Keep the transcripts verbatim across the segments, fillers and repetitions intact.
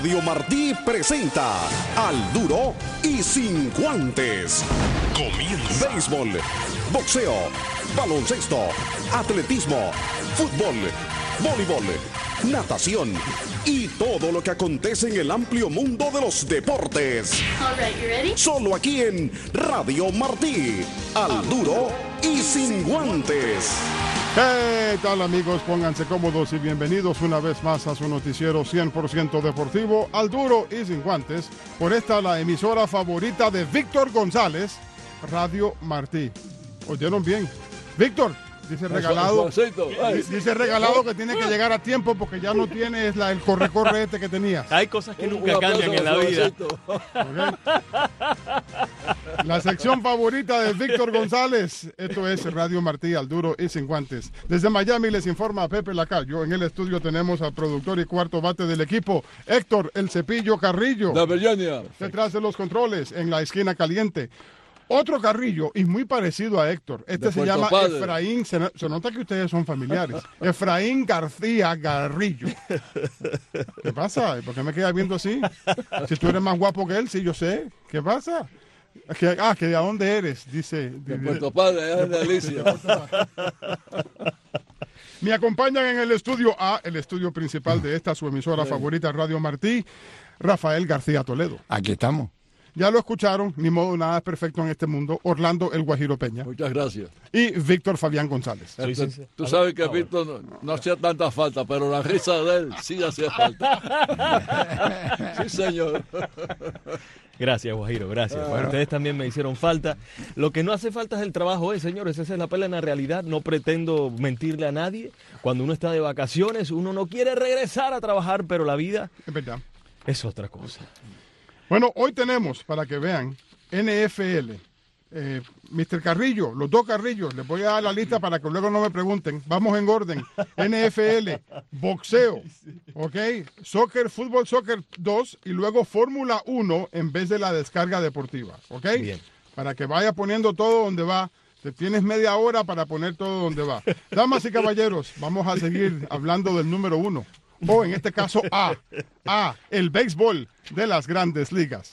Radio Martí presenta Al Duro y Sin Guantes. Comienza. Béisbol, boxeo, baloncesto, atletismo, fútbol, voleibol, natación y todo lo que acontece en el amplio mundo de los deportes. All right, you ready? Solo aquí en Radio Martí. Al Duro y Sin Guantes. ¿Qué tal, amigos? Pónganse cómodos y bienvenidos una vez más a su noticiero cien por ciento deportivo, Al Duro y Sin Guantes, por esta la emisora favorita de Víctor González, Radio Martí. ¿Oyeron bien? Víctor, dice regalado, dice regalado que tiene que llegar a tiempo porque ya no tienes la, el corre-corre este que tenías. Hay cosas que nunca cambian en la vida. Okay. La sección favorita de Víctor González, esto es Radio Martí, Al Duro y Sin Guantes. Desde Miami les informa Pepe Lacayo. En el estudio tenemos al productor y cuarto bate del equipo, Héctor El Cepillo Carrillo. De Virginia. Detrás de los controles, en la esquina caliente. Otro Carrillo, y muy parecido a Héctor. Este de se Puerto llama Padre. Efraín, se, se nota que ustedes son familiares. Efraín García Garrillo. ¿Qué pasa? ¿Por qué me quedas viendo así? Si tú eres más guapo que él, sí, yo sé. ¿Qué pasa? Que, ah, que ¿de dónde eres? Dice. De Puerto Padre, allá en Delicia. Me acompañan en el estudio A, el estudio principal de esta su emisora favorita, Radio Martí, Rafael García Toledo. Aquí estamos. Ya lo escucharon, ni modo, nada es perfecto en este mundo. Orlando El Guajiro Peña. Muchas gracias. Y Víctor Fabián González. Sí, sí, sí. Tú sabes que Víctor no, no hacía tanta falta, pero la risa de él sí hacía falta. Sí, señor. Gracias, Guajiro, gracias. Bueno, ustedes también me hicieron falta. Lo que no hace falta es el trabajo, ¿eh, señores? Esa es la plena realidad. No pretendo mentirle a nadie. Cuando uno está de vacaciones, uno no quiere regresar a trabajar, pero la vida Es verdad. es otra cosa. Bueno, hoy tenemos, para que vean, N F L. Eh, mister Carrillo, los dos Carrillos, les voy a dar la lista para que luego no me pregunten. Vamos en orden. N F L, boxeo, ¿ok? Soccer, fútbol, soccer dos y luego Fórmula uno en vez de la descarga deportiva, ¿ok? Bien. Para que vaya poniendo todo donde va. Te tienes media hora para poner todo donde va. Damas y caballeros, vamos a seguir hablando del número uno. O en este caso A, A, el béisbol de las grandes ligas.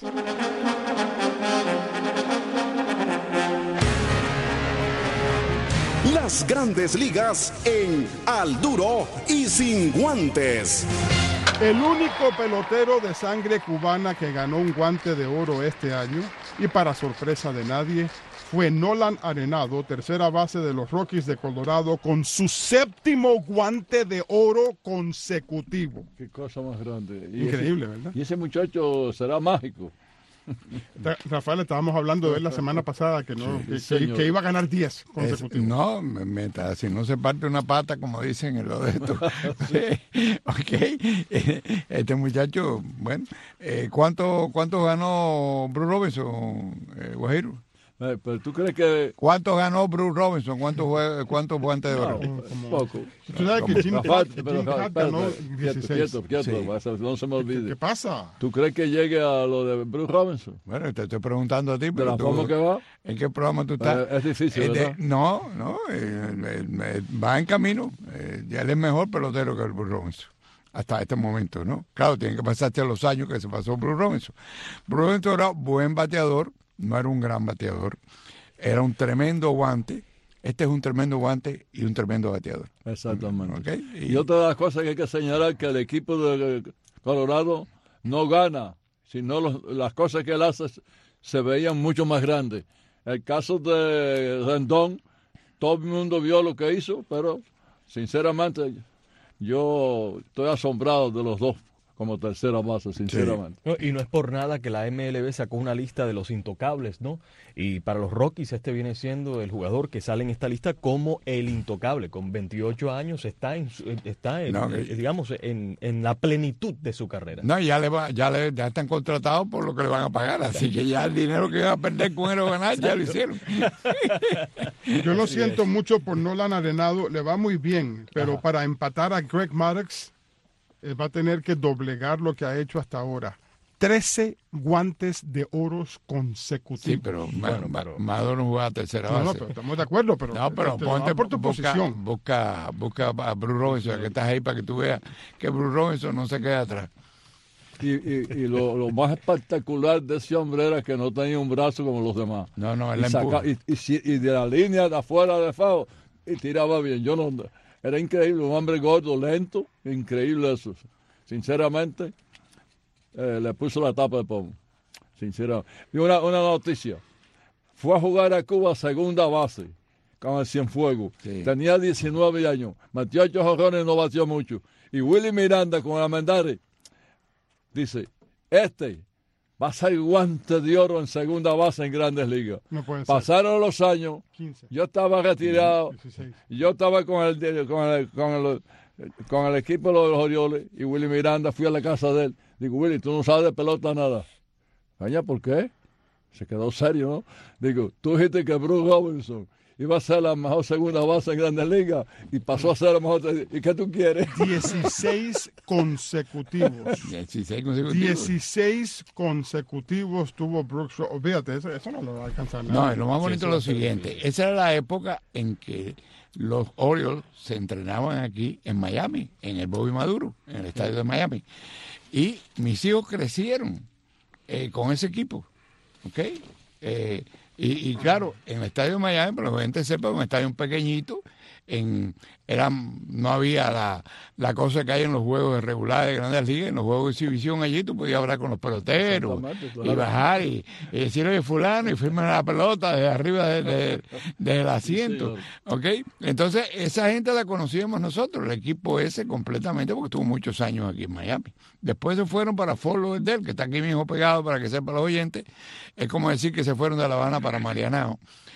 Las grandes ligas en Al Duro y Sin Guantes. El único pelotero de sangre cubana que ganó un guante de oro este año, y para sorpresa de nadie, fue Nolan Arenado, tercera base de los Rockies de Colorado, con su séptimo guante de oro consecutivo. Qué cosa más grande. Y Increíble, ese, ¿verdad? Y ese muchacho será mágico. Ra- Rafael, estábamos hablando de él la semana pasada, que, no, Sí, que, que- señor. que iba a ganar diez Es- consecutivos. no, mientras si no se parte una pata, como dicen en lo de esto. Sí, ok. Este muchacho, bueno, eh, ¿cuánto, ¿cuánto ganó Bruce Robinson, eh, Guajiro? Eh, Pero tú crees que... ¿Cuánto ganó Bruce Robinson? ¿Cuántos jue- cuántos guantes de oro? No, poco. Tú sabes que Jim Rafael, Pat, pero, Jim Pat espérate, ganó quieto, dieciséis. quieto, quieto, Sí. vas a- no se me ¿Qué, olvide. qué pasa? ¿Tú crees que llegue a lo de Bruce Robinson? Bueno, te estoy preguntando a ti, ¿De pero la tú, forma que va? ¿en qué programa tú estás? Eh, es difícil, Eh, de- ¿verdad? no, no, eh, eh, eh, va en camino. Eh, ya él es mejor pelotero que el Bruce Robinson. Hasta este momento, ¿no? Claro, tienen que pasarse los años que se pasó Bruce Robinson. Bruce Robinson era buen bateador, no era un gran bateador. Era un tremendo guante. Este es un tremendo guante y un tremendo bateador. Exactamente. ¿Ok? Y otra de las cosas que hay que señalar que el equipo de Colorado no gana, sino los- las cosas que él hace se veían mucho más grandes. El caso de Rendón, todo el mundo vio lo que hizo, pero sinceramente yo estoy asombrado de los dos como tercera base, sinceramente. No, y no es por nada que la M L B sacó una lista de los intocables, ¿no? Y para los Rockies este viene siendo el jugador que sale en esta lista como el intocable. Con veintiocho años está en, su- está en, No, que- eh, digamos, en, en la plenitud de su carrera. No, ya le va, ya le, ya están contratados por lo que le van a pagar, así que ya el dinero que iban a perder con él o ganar, ya lo hicieron. Yo lo siento mucho por Nolan Arenado, le va muy bien, pero para empatar a Greg Maddux eh, va a tener que doblegar lo que ha hecho hasta ahora. trece guantes de oros consecutivos. Sí, pero, bueno, pero Maduro no juega a tercera No, base. no, pero estamos de acuerdo, pero, No, pero te lo ponte da por tu busca, posición. Busca, busca a Bruce Robinson, que estás ahí para que tú veas que Bruce Robinson no se queda atrás. Y, y, y lo, lo más espectacular de ese hombre era que no tenía un brazo como los demás. No, no, él y, la saca, empuja. y, y, y de la línea de afuera de FAO, y tiraba bien. Yo no, era increíble, un hombre gordo, lento, increíble eso. Sinceramente, eh, le puso la tapa de pomo. Sinceramente. Y una, una noticia. Fue a jugar a Cuba segunda base con el Cienfuegos. Sí. Tenía diecinueve años. Metió ocho jonrones y no batió mucho. Y Willy Miranda con el Almendares dice, este va a ser guante de oro en segunda base en Grandes Ligas. No puede ser. Pasaron los años, quince. Yo estaba retirado, dieciséis. Yo estaba con el, con el, con el, con el equipo de los Orioles y Willy Miranda, fui a la casa de él. Digo, Willy, tú no sabes de pelota nada. Vaya, ¿por qué? Se quedó serio, ¿no? Digo, tú dijiste que Bruce Robinson iba a ser la mejor segunda base en Grandes Ligas y pasó a ser la mejor. ¿Y qué tú quieres? dieciséis consecutivos. dieciséis consecutivos. dieciséis consecutivos tuvo Brooks. Fíjate, eso, eso no lo va a alcanzar nada. No, lo más bonito es lo siguiente. Esa era la época en que los Orioles se entrenaban aquí en Miami, en el Bobby Maduro, en el estadio de Miami. Y mis hijos crecieron eh, con ese equipo. ¿Ok? Eh, y, y claro, en el estadio de Miami, para que la gente sepa, un estadio pequeñito, en, eran, no había la, la cosa que hay en los juegos regulares de Grandes Ligas, en los juegos de exhibición allí tú podías hablar con los peloteros claro. y bajar y, y decir, oye, fulano, y firmen la pelota desde arriba de, de, del asiento. Sí, ¿ok? Entonces, esa gente la conocíamos nosotros, el equipo ese completamente, porque estuvo muchos años aquí en Miami. Después se fueron para Fort Lauderdale, que está aquí mismo pegado para que sepan los oyentes. Es como decir que se fueron de La Habana para Marianao.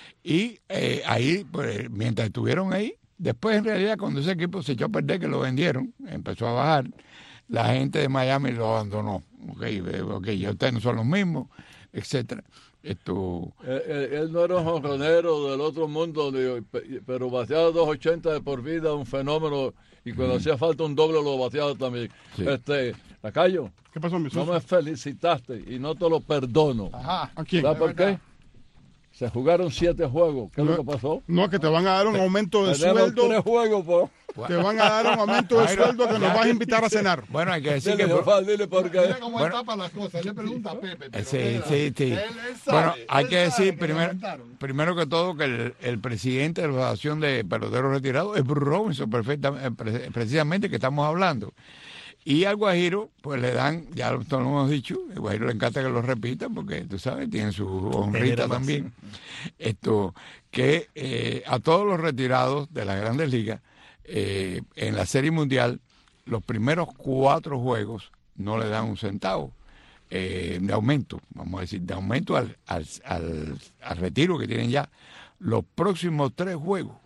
Y eh, ahí, pues, mientras estuvieron ahí, después en realidad cuando ese equipo se echó a perder, que lo vendieron, empezó a bajar, la gente de Miami lo abandonó. Ok, okay ya ustedes no son los mismos, etcétera. Esto... Él, él, él no era un jonronero del otro mundo, pero bateaba dos ochenta de por vida, un fenómeno, y cuando mm. hacía falta un doble lo bateaba también. Sí. Este, Lacayo, ¿qué pasó, mi no me felicitaste y no te lo perdono. Ajá. ¿A quién? ¿Sabes por qué? Se jugaron siete juegos. ¿Qué no, es lo que pasó? No, que te van a dar un aumento de Tenemos sueldo. Tres juegos, po. Te van a dar un aumento de sueldo que nos vas a invitar a cenar. Bueno, hay que decir dile, que... Por, dile por qué. Mira cómo bueno, está para las cosas. Le pregunta a Pepe. Pero sí, mira, sí, sí. Él, él sabe, bueno, hay que decir que primero, primero que todo que el, el presidente de la Asociación de Peloteros Retirados es Bruce Robinson, perfectamente, precisamente que estamos hablando. Y al Guajiro, pues le dan, ya lo, lo hemos dicho, el Guajiro le encanta que lo repitan porque, tú sabes, tiene su honrita también. Esto, que eh, a todos los retirados de las Grandes Ligas, eh, en la Serie Mundial, los primeros cuatro juegos no le dan un centavo eh, de aumento, vamos a decir, de aumento al, al, al, al retiro que tienen ya. Los próximos tres juegos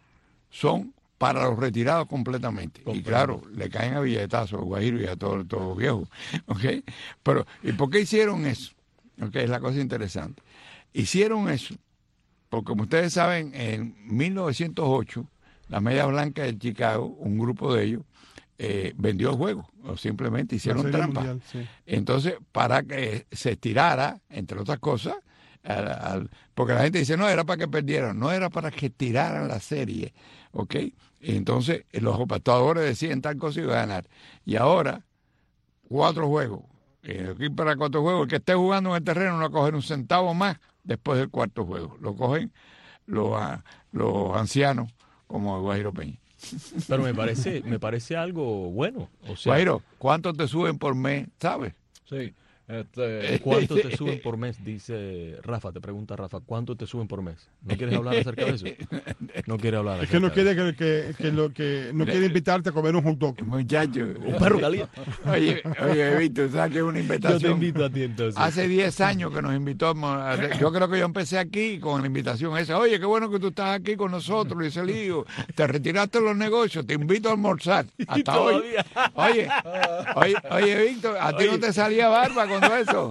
son para los retirados completamente. Y claro, le caen a billetazos a Guajiro y a todos todo los viejos. ¿Okay? Pero, ¿y por qué hicieron eso? Okay, es la cosa interesante. Hicieron eso porque, como ustedes saben, en mil novecientos ocho, la Media Blanca de Chicago, un grupo de ellos, eh, vendió el juego, o simplemente hicieron trampa. Mundial, sí. Entonces, para que se estirara, entre otras cosas, al, al, porque la gente dice, no, era para que perdieran, no era para que tiraran la serie, ¿ok? Y entonces los apostadores decían tal cosa y iba a ganar. Y ahora, cuatro juegos, eh, aquí para cuatro juegos, el que esté jugando en el terreno no va a coger un centavo más después del cuarto juego, lo cogen los, los ancianos como el Guajiro Peña. Pero me parece, me parece algo bueno. O sea, Guajiro, ¿cuánto te suben por mes? ¿Sabes? Sí. Este... ¿Cuánto te suben por mes? Dice Rafa, te pregunta Rafa, ¿cuánto te suben por mes? ¿No quieres hablar acerca de eso? No quiere hablar. Es que no quiere que, que, que, lo, que no quiere invitarte a comer un hot dog. Muchacho. Un perro caliente. Oye, oye, Víctor, ¿sabes qué es una invitación? Yo te invito a ti entonces. Hace diez años que nos invitó. Yo creo que yo empecé aquí con la invitación esa. Oye, qué bueno que tú estás aquí con nosotros, Luis Elío. Te retiraste de los negocios, te invito a almorzar. Hasta hoy. Oye, oye, oye, Víctor, ¿a ti oye. no te salía barba cuando eso?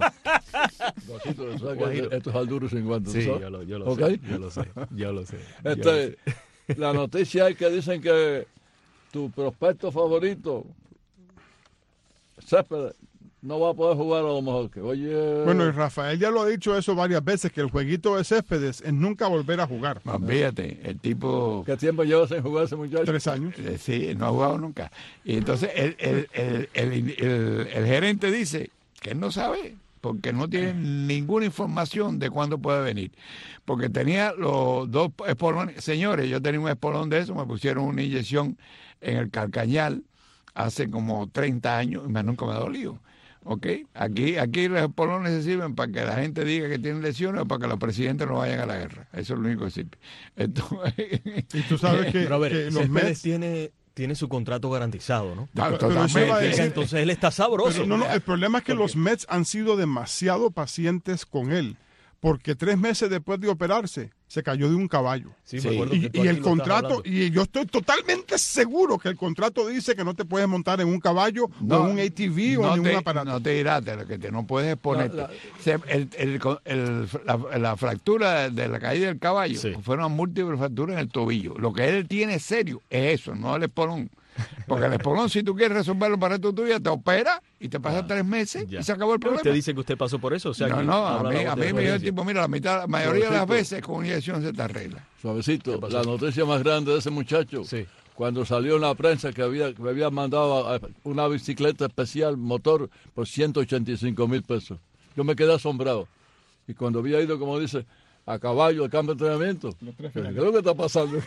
Esto es al duro sin guantes. Sí, yo lo, yo lo ¿Okay? sé, yo lo sé, yo lo sé. Este, yo lo sé. La noticia es que dicen que tu prospecto favorito, Céspedes, no va a poder jugar a lo mejor. Que oye... Bueno, y Rafael ya lo ha dicho eso varias veces, que el jueguito de Céspedes es nunca volver a jugar. No, fíjate, el tipo... ¿Qué tiempo lleva sin jugar ese muchacho? Tres años. Eh, Sí, no ha jugado nunca. Y entonces el, el, el, el, el, el gerente dice que él no sabe, porque no tiene ninguna información de cuándo puede venir. Porque tenía los dos espolones. Señores, yo tenía un espolón de eso, me pusieron una inyección en el calcañal hace como treinta años y más nunca me ha dolido. ¿Ok? Aquí, aquí los espolones se sirven para que la gente diga que tienen lesiones o para que los presidentes no vayan a la guerra. Eso es lo único que sirve. Entonces, Y tú sabes que, Pero a ver, que los Céspedes Mets... tiene, tiene su contrato garantizado, ¿no? Claro, Pero eso iba a totalmente. decir- Entonces él está sabroso. Pero no, no, el problema es que ¿Por los qué? Mets han sido demasiado pacientes con él, porque tres meses después de operarse se cayó de un caballo. Sí, me Sí. acuerdo Y, que tú y aquí el lo estás contrato, hablando. y yo estoy totalmente seguro que el contrato dice que no te puedes montar en un caballo o en un A T V o no en te, un aparato. No te dirás de lo que te no puedes exponerte. No, la- Se- el- el- el- la, la fractura de la caída del caballo Sí. fue una múltiple fractura en el tobillo. Lo que él tiene serio es eso, no el espolón. Porque el espolón, si tú quieres resolverlo para el resto de tu vida, te opera y te pasa tres meses Ya. y se acabó el problema. Usted dice que usted pasó por eso. O sea, no, que no, a habla mí, la a voz mí de me dijo el experiencia. tipo, mira, la mitad, la mayoría de las Suavecito. veces con una inyección se te arregla. Suavecito, la noticia más grande de ese muchacho, Sí. cuando salió en la prensa que había que me había mandado a- una bicicleta especial, motor, por ciento ochenta y cinco mil pesos. Yo me quedé asombrado. Y cuando había ido, como dice, a caballo al campo de entrenamiento, ¿qué es lo que está pasando?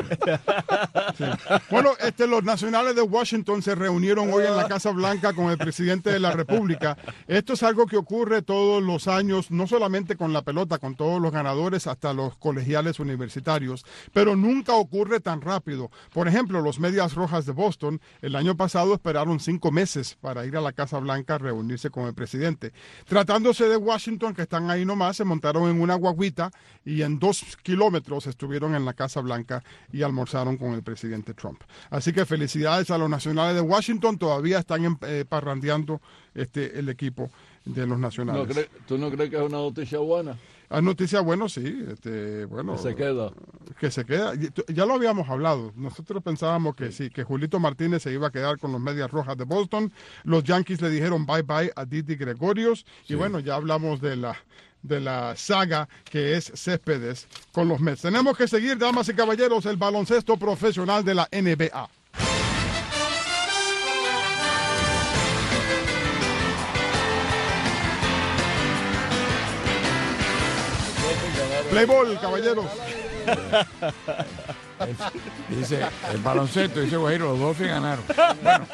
Bueno, este, los nacionales de Washington se reunieron hoy en la Casa Blanca con el presidente de la República. Esto es algo que ocurre todos los años, no solamente con la pelota, con todos los ganadores, hasta los colegiales universitarios, pero nunca ocurre tan rápido. Por ejemplo, los Medias Rojas de Boston el año pasado esperaron cinco meses para ir a la Casa Blanca a reunirse con el presidente. Tratándose de Washington, que están ahí nomás, se montaron en una guaguita y en dos kilómetros estuvieron en la Casa Blanca y almorzaron con el presidente Trump. Así que felicidades a los nacionales de Washington, todavía están en- eh, parrandeando este, el equipo de los ¿No nacionales. cree- ¿Tú no crees que es una noticia buena? Hay noticias, bueno, sí, este, bueno, Que se queda. que se queda. Y tú- Ya lo habíamos hablado. Nosotros pensábamos que sí, que Julito Martínez se iba a quedar con los Medias Rojas de Boston. Los Yankees le dijeron bye bye a Didi Gregorius. Y bueno, ya hablamos de la de la saga que es Céspedes con los Mets. Tenemos que seguir, damas y caballeros, el baloncesto profesional de la N B A. Playball, caballeros. Dice el baloncesto, dice Guajiro, los Dolphins ganaron. Bueno,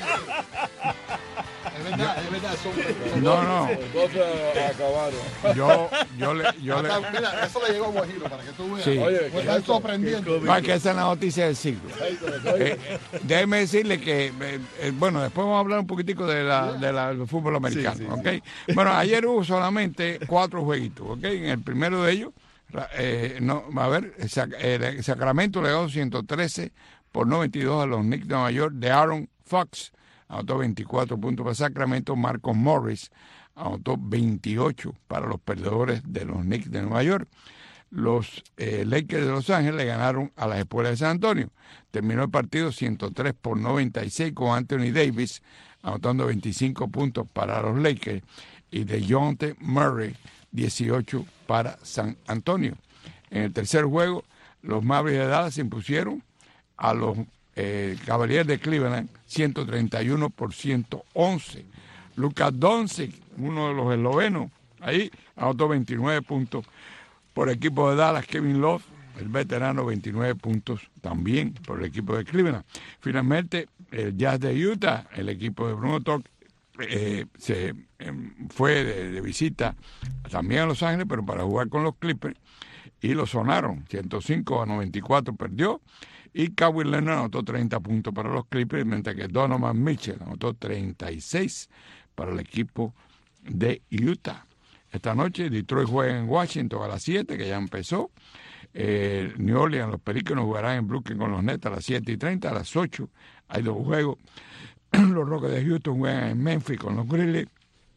Es verdad, es verdad. Son, no, no, Los dos se acabaron. yo, yo le, yo le, Hasta- mira, eso le llegó a Guajiro para que tú veas. Sí. Oye, Pues están sorprendiendo. no, es que esa es la noticia del siglo. Eh, eh, déjeme decirle que, eh, eh, bueno, después vamos a hablar un poquitico de la, de la- del fútbol americano, ¿ok? Bueno, ayer hubo solamente cuatro jueguitos, ¿ok? En el primero de ellos, ra- eh, no, a ver, Sac- eh, Sacramento le dio ciento trece por noventa y dos a los Knicks de Nueva York de Aaron Fox, anotó veinticuatro puntos para Sacramento. Marcos Morris anotó veintiocho para los perdedores de los Knicks de Nueva York. Los eh, Lakers de Los Ángeles le ganaron a las Espuelas de San Antonio. Terminó el partido ciento tres por noventa y seis con Anthony Davis anotando veinticinco puntos para los Lakers y DeJounte Murray dieciocho para San Antonio. En el tercer juego, los Mavericks de Dallas se impusieron a los eh, Cavaliers de Cleveland ciento treinta y uno por ciento once. Luka Doncic, uno de los eslovenos, ahí anotó veintinueve puntos. Por el equipo de Dallas, Kevin Love, el veterano, veintinueve puntos también por el equipo de Cleveland. Finalmente, el Jazz de Utah, el equipo de Bruno Toc, eh, se eh, fue de, de visita también a Los Ángeles, pero para jugar con los Clippers, y lo sonaron, ciento cinco a noventa y cuatro perdió, y Kawhi Leonard anotó treinta puntos para los Clippers, mientras que Donovan Mitchell anotó treinta y seis para el equipo de Utah. Esta noche Detroit juega en Washington a las siete, que ya empezó. Eh, New Orleans, los Pelícanos jugarán en Brooklyn con los Nets a las siete y treinta. A las ocho hay dos juegos. Los Rockets de Houston juegan en Memphis con los Grizzlies.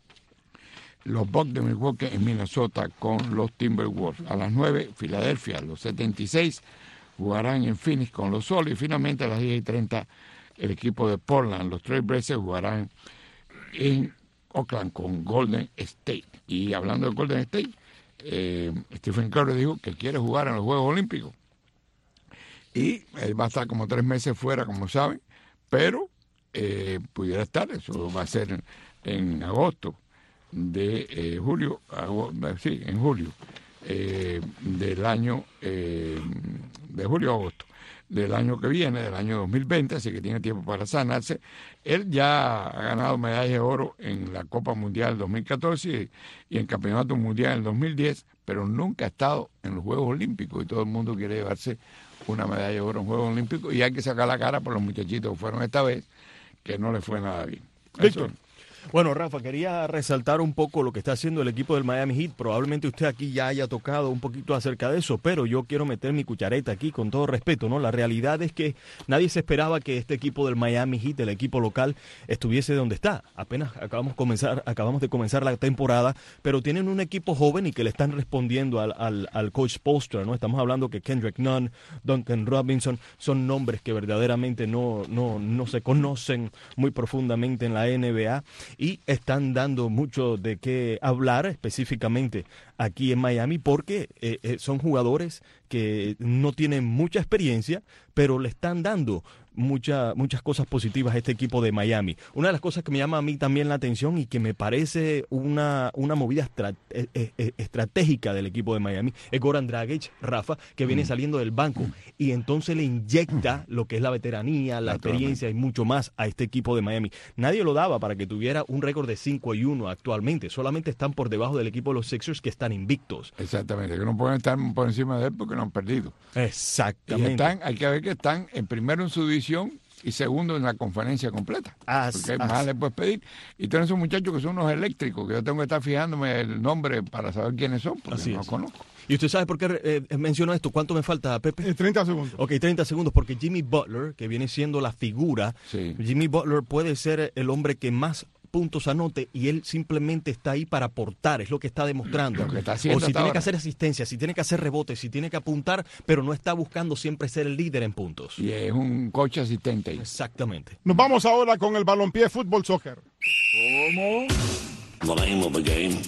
Los Bucks de Milwaukee en Minnesota con los Timberwolves. A las nueve, Filadelfia, los setenta y seis jugarán en Phoenix con los Solos. Y finalmente a las diez y treinta, el equipo de Portland, los Trail Blazers, jugarán en Oakland con Golden State. Y hablando de Golden State, eh, Stephen Curry dijo que quiere jugar en los Juegos Olímpicos. Y él va a estar como tres meses fuera, como saben, pero eh, pudiera estar, eso va a ser en, en agosto de eh, julio, agosto, sí, en julio eh, del año, eh, de julio a agosto del año que viene, del año dos mil veinte, así que tiene tiempo para sanarse. Él ya ha ganado medallas de oro en la Copa Mundial dos mil catorce y, y en Campeonato Mundial en dos mil diez, pero nunca ha estado en los Juegos Olímpicos y todo el mundo quiere llevarse una medalla de oro en Juegos Olímpicos y hay que sacar la cara por los muchachitos que fueron esta vez, que no les fue nada bien. Víctor. Bueno, Rafa, quería resaltar un poco lo que está haciendo el equipo del Miami Heat. Probablemente usted aquí ya haya tocado un poquito acerca de eso, pero yo quiero meter mi cuchareta aquí con todo respeto, ¿no? La realidad es que nadie se esperaba que este equipo del Miami Heat, el equipo local, estuviese donde está. Apenas acabamos, comenzar, acabamos de comenzar la temporada, pero tienen un equipo joven y que le están respondiendo al, al, al coach Spoelstra, ¿no? Estamos hablando que Kendrick Nunn, Duncan Robinson, son nombres que verdaderamente no, no, no se conocen muy profundamente en la N B A. Y están dando mucho de qué hablar específicamente aquí en Miami porque eh, eh, son jugadores que no tienen mucha experiencia, pero le están dando mucha, muchas cosas positivas a este equipo de Miami. Una de las cosas que me llama a mí también la atención y que me parece una, una movida estra, eh, eh, estratégica del equipo de Miami es Goran Dragic, Rafa, que viene saliendo del banco y entonces le inyecta lo que es la veteranía, la experiencia y mucho más a este equipo de Miami. Nadie lo daba para que tuviera un récord de cinco y uno actualmente. Solamente están por debajo del equipo de los Sixers que están invictos. Exactamente, que no pueden estar por encima de él porque no han perdido. Exactamente. Y están, hay que ver que están en primero en su división y segundo en la conferencia completa. As, porque as. más le puedes pedir. Y tienen esos muchachos que son unos eléctricos, que yo tengo que estar fijándome el nombre para saber quiénes son, porque Así no los es. conozco. ¿Y usted sabe por qué eh, menciono esto? ¿Cuánto me falta, Pepe? Eh, treinta segundos. Ok, treinta segundos, porque Jimmy Butler, que viene siendo la figura, Sí. Jimmy Butler puede ser el hombre que más puntos anote y él simplemente está ahí para aportar, es lo que está demostrando. Lo que está haciendo o si hasta tiene ahora. que hacer asistencia, si tiene que hacer rebotes, si tiene que apuntar, pero no está buscando siempre ser el líder en puntos. Y es un coach asistente ahí. Exactamente. Nos vamos ahora con el balompié fútbol soccer. The name of the game.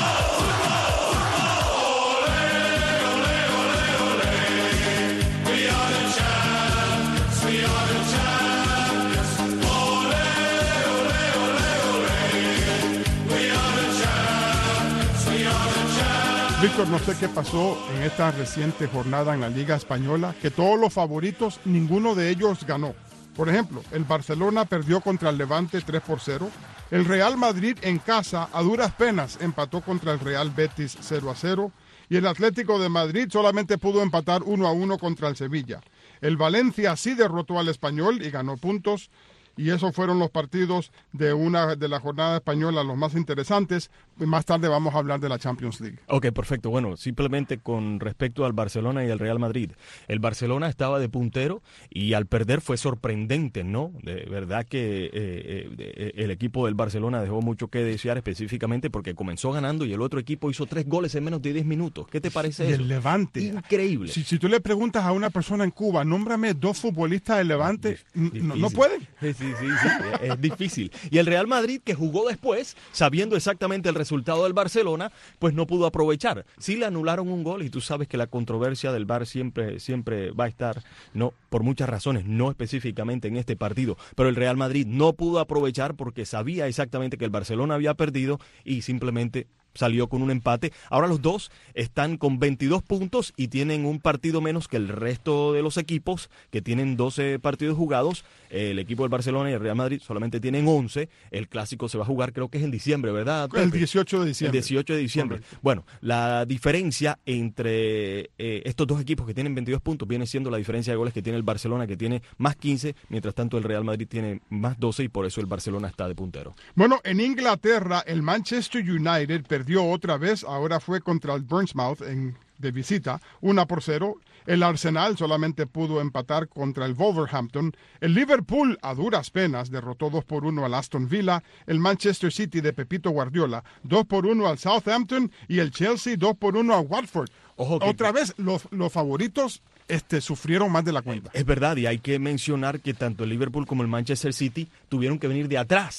Víctor, no sé qué pasó en esta reciente jornada en la Liga Española, que todos los favoritos, ninguno de ellos ganó. Por ejemplo, el Barcelona perdió contra el Levante tres por cero. El Real Madrid en casa a duras penas empató contra el Real Betis cero a cero. Y el Atlético de Madrid solamente pudo empatar uno a uno contra el Sevilla. El Valencia sí derrotó al Español y ganó puntos. Y esos fueron los partidos de una de la jornada española, los más interesantes. Y más tarde vamos a hablar de la Champions League. Ok, perfecto. Bueno, simplemente con respecto al Barcelona y al Real Madrid. El Barcelona estaba de puntero y al perder fue sorprendente, ¿no? De verdad que eh, eh, el equipo del Barcelona dejó mucho que desear, específicamente porque comenzó ganando y el otro equipo hizo tres goles en menos de diez minutos. ¿Qué te parece Y eso? el Levante. Increíble. Si, si tú le preguntas a una persona en Cuba, nómbrame dos futbolistas del Levante, n- no, no Difícil. pueden. Sí, sí, sí, sí, es difícil. Y el Real Madrid, que jugó después, sabiendo exactamente el resultado del Barcelona, pues no pudo aprovechar. Sí le anularon un gol y tú sabes que la controversia del V A R siempre, siempre va a estar, no, por muchas razones, no específicamente en este partido, pero el Real Madrid no pudo aprovechar porque sabía exactamente que el Barcelona había perdido y simplemente salió con un empate. Ahora los dos están con veintidós puntos y tienen un partido menos que el resto de los equipos, que tienen doce partidos jugados. El equipo del Barcelona y el Real Madrid solamente tienen once. El clásico se va a jugar, creo que es en diciembre, ¿verdad, Pepe? El dieciocho de El diciembre. dieciocho de diciembre. Correcto. Bueno, la diferencia entre eh, estos dos equipos que tienen veintidós puntos viene siendo la diferencia de goles que tiene el Barcelona, que tiene más quince, mientras tanto el Real Madrid tiene más doce y por eso el Barcelona está de puntero. Bueno, en Inglaterra, el Manchester United perdió otra vez, ahora fue contra el Bournemouth en, de visita, uno por cero. El Arsenal solamente pudo empatar contra el Wolverhampton. El Liverpool, a duras penas, derrotó dos por uno al Aston Villa. El Manchester City de Pepito Guardiola, dos por uno al Southampton. Y el Chelsea, dos por uno a Watford. Ojo que- Otra vez, los, los favoritos este, sufrieron más de la cuenta. Es verdad, y hay que mencionar que tanto el Liverpool como el Manchester City tuvieron que venir de atrás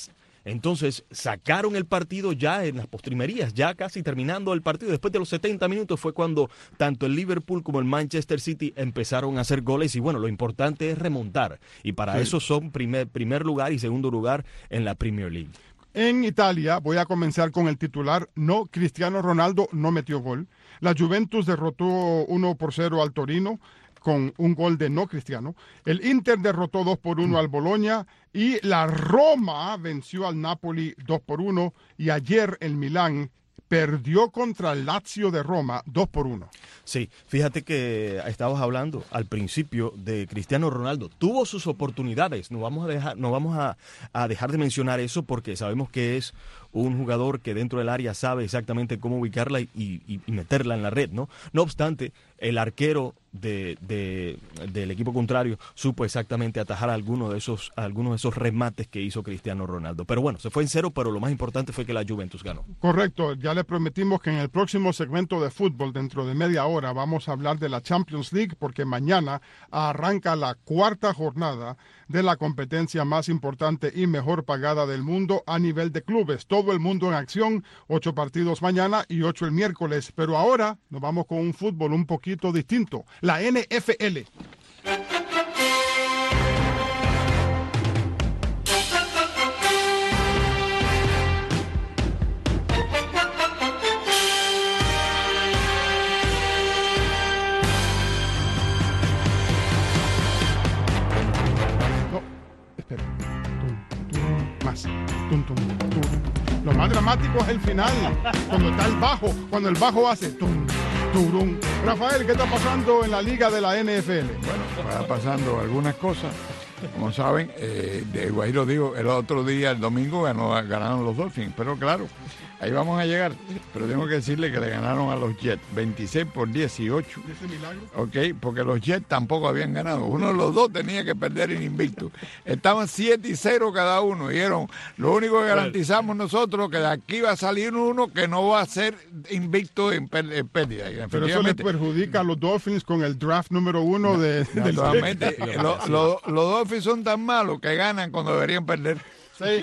Entonces sacaron el partido ya en las postrimerías, ya casi terminando el partido. Después de los setenta minutos fue cuando tanto el Liverpool como el Manchester City empezaron a hacer goles y bueno, lo importante es remontar. Y para sí. eso son primer, primer lugar y segundo lugar en la Premier League. En Italia, voy a comenzar con el titular, no, Cristiano Ronaldo no metió gol. La Juventus derrotó uno por cero al Torino con un gol de no Cristiano. El Inter derrotó dos por uno al Bologna y la Roma venció al Napoli dos por uno y ayer el Milán perdió contra el Lazio de Roma dos por uno. Sí, fíjate que estabas hablando al principio de Cristiano Ronaldo. Tuvo sus oportunidades, no vamos a dejar, no vamos a, a dejar de mencionar eso porque sabemos que es un jugador que dentro del área sabe exactamente cómo ubicarla y, y, y meterla en la red, ¿no? No obstante, el arquero de, de, del equipo contrario supo exactamente atajar algunos de esos algunos de esos remates que hizo Cristiano Ronaldo. Pero bueno, se fue en cero, pero lo más importante fue que la Juventus ganó. Correcto, ya le prometimos que en el próximo segmento de fútbol, dentro de media hora, vamos a hablar de la Champions League, porque mañana arranca la cuarta jornada de la competencia más importante y mejor pagada del mundo a nivel de clubes. Todo el mundo en acción, ocho partidos mañana y ocho el miércoles. Pero ahora nos vamos con un fútbol un poquito distinto, la N F L. Tum, tum, tum. Lo más dramático es el final, cuando está el bajo, cuando el bajo hace tum, turum. Rafael, ¿qué está pasando en la liga de la N F L? Bueno, está pasando algunas cosas. Como saben, eh, de Guajiro digo, el otro día, el domingo, ganó, ganaron los Dolphins, pero claro, ahí vamos a llegar. Pero tengo que decirle que le ganaron a los Jets, veintiséis por dieciocho. ¿Ese milagro? Ok, porque los Jets tampoco habían ganado. Uno de los dos tenía que perder en invicto. Estaban siete y cero cada uno. Y eran, lo único que garantizamos nosotros que de aquí va a salir uno que no va a ser invicto en, en pérdida. Y pero eso le perjudica a los Dolphins con el draft número uno de, no, del Naturalmente, los lo, lo Dolphins son tan malos que ganan cuando deberían perder. Sí.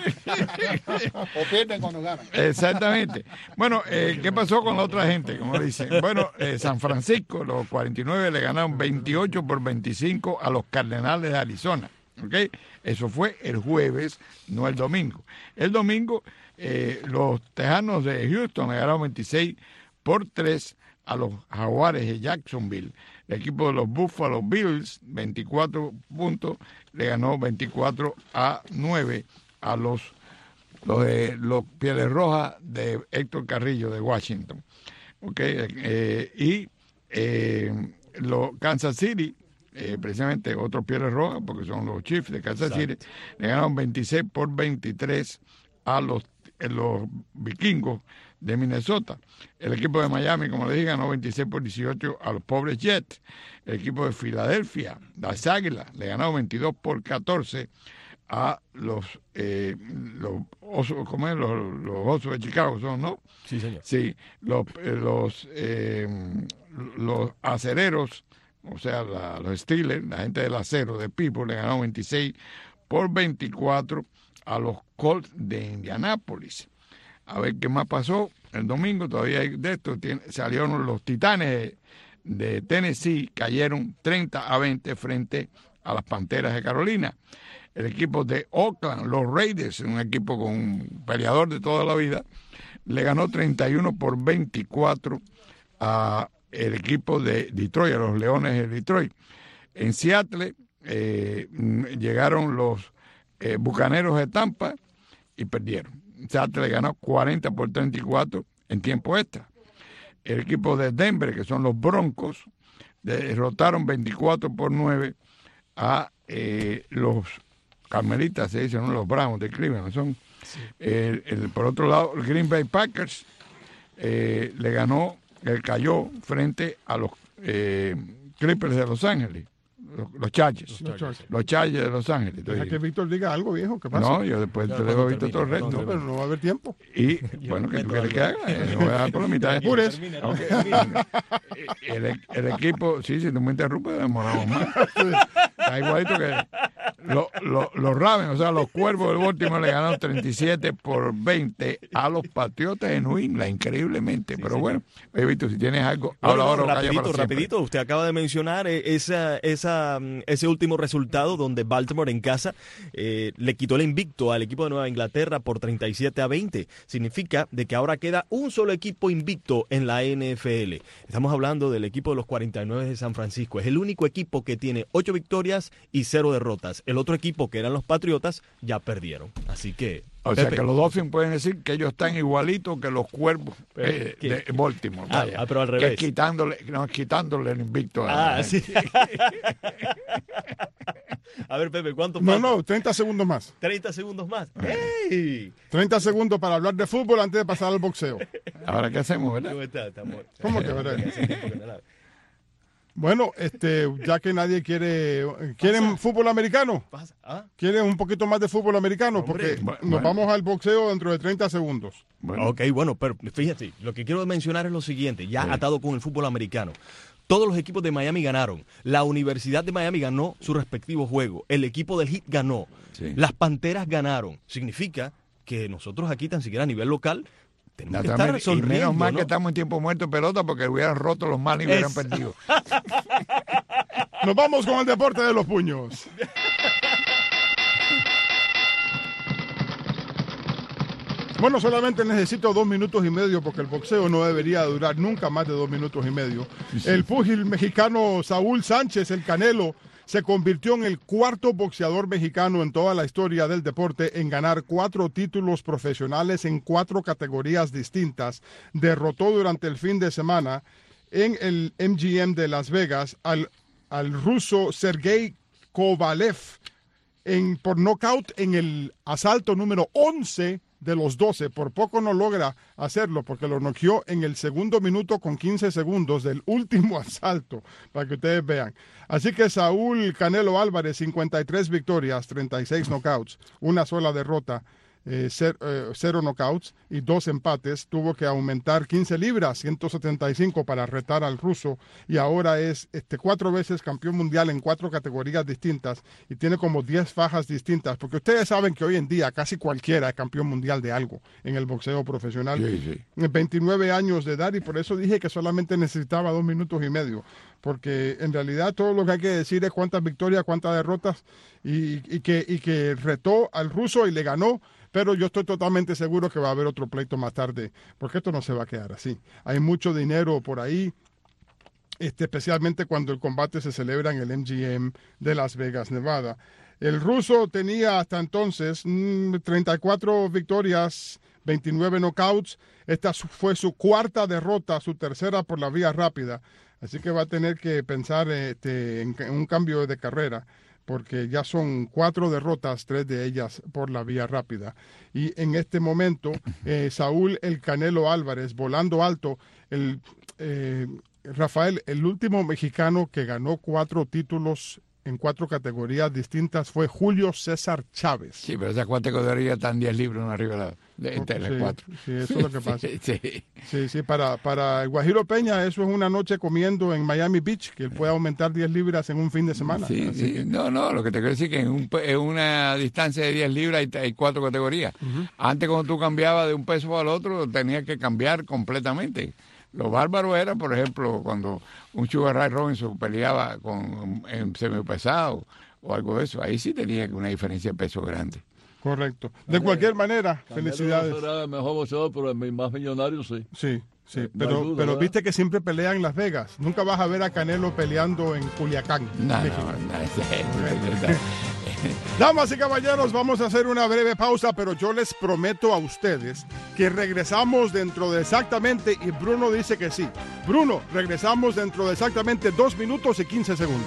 O pierden cuando ganan. Exactamente. Bueno, eh, ¿qué pasó con la otra gente? Como dicen. Bueno, eh, San Francisco, los cuarenta y nueve le ganaron veintiocho por veinticinco a los Cardenales de Arizona. ¿Okay? Eso fue el jueves, no el domingo. El domingo, eh, los Tejanos de Houston le ganaron veintiséis por tres a los Jaguares de Jacksonville. El equipo de los Buffalo Bills, veinticuatro puntos, le ganó veinticuatro a nueve a los, los, de, los Pieles Rojas de Héctor Carrillo de Washington. Okay, eh, y eh, los Kansas City, eh, precisamente otros Pieles Rojas, porque son los Chiefs de Kansas Exacto. City, le ganaron veintiséis por veintitrés a los, eh, los Vikingos de Minnesota. El equipo de Miami, como les dije, ganó veintiséis por dieciocho a los pobres Jets. El equipo de Filadelfia, las Águilas, le ganó veintidós por catorce a los, eh, los osos, ¿cómo es? Los, los osos de Chicago son, ¿no? Sí, señor. Sí, los, eh, los, eh, los acereros, o sea, la, los Steelers, la gente del acero de Pittsburgh, le ganó veintiséis por veinticuatro a los Colts de Indianápolis. A ver qué más pasó. El domingo todavía hay de esto. Tiene, salieron los Titanes de Tennessee, cayeron treinta a veinte frente a las Panteras de Carolina. El equipo de Oakland, los Raiders, un equipo con un peleador de toda la vida, le ganó treinta y uno por veinticuatro a el equipo de Detroit, a los Leones de Detroit. En Seattle eh, llegaron los eh, Bucaneros de Tampa y perdieron. Seattle le ganó cuarenta por treinta y cuatro en tiempo extra. El equipo de Denver, que son los Broncos, derrotaron veinticuatro por nueve a eh, los Carmelitas, se dicen, ¿no? Los Browns de Cleveland. Son, sí. el, el, por otro lado, el Green Bay Packers eh, le ganó, el cayó frente a los eh, Clippers de Los Ángeles. Los, los Chargers, los Chargers. Los Chargers de Los Ángeles. Deja que Víctor diga algo, viejo, ¿qué pasa? No, yo después no, te dejo Víctor todo el resto. No, pero no va a haber tiempo. Y, bueno, ¿qué tú quieres que haga? No voy a dar por la mitad. Pures. Okay. El, el equipo, sí, si tú me interrumpes, demoramos más. Está igualito que, Los lo, lo Ravens, o sea, los Cuervos de Baltimore le ganaron treinta y siete por veinte a los Patriotas de New England, increíblemente. Sí, pero sí, bueno, he visto si tienes algo. No, ahora, no, ahora, rapidito, rapidito. Usted acaba de mencionar esa, esa, ese último resultado donde Baltimore en casa eh, le quitó el invicto al equipo de Nueva Inglaterra por treinta y siete a veinte. Significa de que ahora queda un solo equipo invicto en la N F L. Estamos hablando del equipo de los cuarenta y nueve de San Francisco. Es el único equipo que tiene ocho victorias y cero derrotas. El otro equipo, que eran los Patriotas, ya perdieron. Así que... O Pepe. sea que los Dolphins pueden decir que ellos están igualitos que los Cuervos eh, de Baltimore. Ah, vaya, ah, pero al revés. Que quitándole, no, quitándole el invicto a Ah, sí. A ver, Pepe, ¿cuánto No, falta? no, treinta segundos más. treinta segundos más. ¡Ey! treinta segundos para hablar de fútbol antes de pasar al boxeo. Ahora, ¿qué hacemos, verdad? ¿Cómo está, amor? ¿Cómo que verdad? Hace tiempo que no la- Bueno, este, ya que nadie quiere... ¿Quieren fútbol americano? Pasa. ¿Ah? ¿Quieren un poquito más de fútbol americano? Hombre. Porque Bueno. nos vamos al boxeo dentro de treinta segundos. Bueno, Ok, bueno, pero fíjate, lo que quiero mencionar es lo siguiente, ya Sí. atado con el fútbol americano. Todos los equipos de Miami ganaron. La Universidad de Miami ganó su respectivo juego. El equipo del Heat ganó. Sí. Las Panteras ganaron. Significa que nosotros aquí, tan siquiera a nivel local, tenemos que estar naturalmente, y sonriendo, menos mal ¿no? que estamos en tiempo muerto de pelota porque hubieran roto los malos y hubieran Es- perdido. Nos vamos con el deporte de los puños. Bueno, solamente necesito dos minutos y medio porque el boxeo no debería durar nunca más de dos minutos y medio. El púgil mexicano Saúl Sánchez, el Canelo, se convirtió en el cuarto boxeador mexicano en toda la historia del deporte en ganar cuatro títulos profesionales en cuatro categorías distintas. Derrotó durante el fin de semana en el M G M de Las Vegas al, al ruso Sergei Kovalev en, por nocaut en el asalto número once de los doce. Por poco no logra hacerlo porque lo noqueó en el segundo minuto con quince segundos del último asalto, para que ustedes vean. Así que Saúl Canelo Álvarez, cincuenta y tres victorias, treinta y seis knockouts, una sola derrota, eh, cer, eh, cero knockouts y dos empates. Tuvo que aumentar quince libras, ciento setenta y cinco, para retar al ruso, y ahora es este, cuatro veces campeón mundial en cuatro categorías distintas y tiene como diez fajas distintas, porque ustedes saben que hoy en día casi cualquiera es campeón mundial de algo en el boxeo profesional. Sí, sí. veintinueve años de edad, y por eso dije que solamente necesitaba dos minutos y medio, porque en realidad todo lo que hay que decir es cuántas victorias, cuántas derrotas, y, y, que, y que retó al ruso y le ganó. Pero yo estoy totalmente seguro que va a haber otro pleito más tarde, porque esto no se va a quedar así. Hay mucho dinero por ahí, este, especialmente cuando el combate se celebra en el M G M de Las Vegas, Nevada. El ruso tenía hasta entonces mmm, treinta y cuatro victorias, veintinueve knockouts. Esta fue su cuarta derrota, su tercera por la vía rápida. Así que va a tener que pensar este, en, en un cambio de carrera, porque ya son cuatro derrotas, tres de ellas por la vía rápida. Y en este momento, eh, Saúl El Canelo Álvarez, volando alto, el, eh, Rafael, el último mexicano que ganó cuatro títulos en cuatro categorías distintas fue Julio César Chávez. Sí, pero esas cuatro categorías están diez libros una arriba de, la, de, de las Sí, cuatro. sí, eso es lo que pasa. Sí. Sí, sí, para, para el Guajiro Peña eso es una noche comiendo en Miami Beach, que él puede aumentar diez libras en un fin de semana. Sí, Así sí. que- No, no, lo que te quiero decir es que en, un, en una distancia de diez libras hay, hay cuatro categorías. Ujú. Antes, cuando tú cambiabas de un peso al otro, tenías que cambiar completamente. Lo bárbaro era, por ejemplo, cuando un Sugar Ray Robinson peleaba con en semipesado o algo de eso. Ahí sí tenía una diferencia de peso grande. Correcto. De cualquier manera, Canelo felicidades. no será el mejor boxeador, pero el más millonario sí. Sí, sí, No hay pero, duda, pero ¿verdad? viste que siempre pelea en Las Vegas. Nunca vas a ver a Canelo peleando en Culiacán, No, no, México. no, no, Damas y caballeros, vamos a hacer una breve pausa, pero yo les prometo a ustedes que regresamos dentro de exactamente, y Bruno dice que sí. Bruno, regresamos dentro de exactamente dos minutos y quince segundos.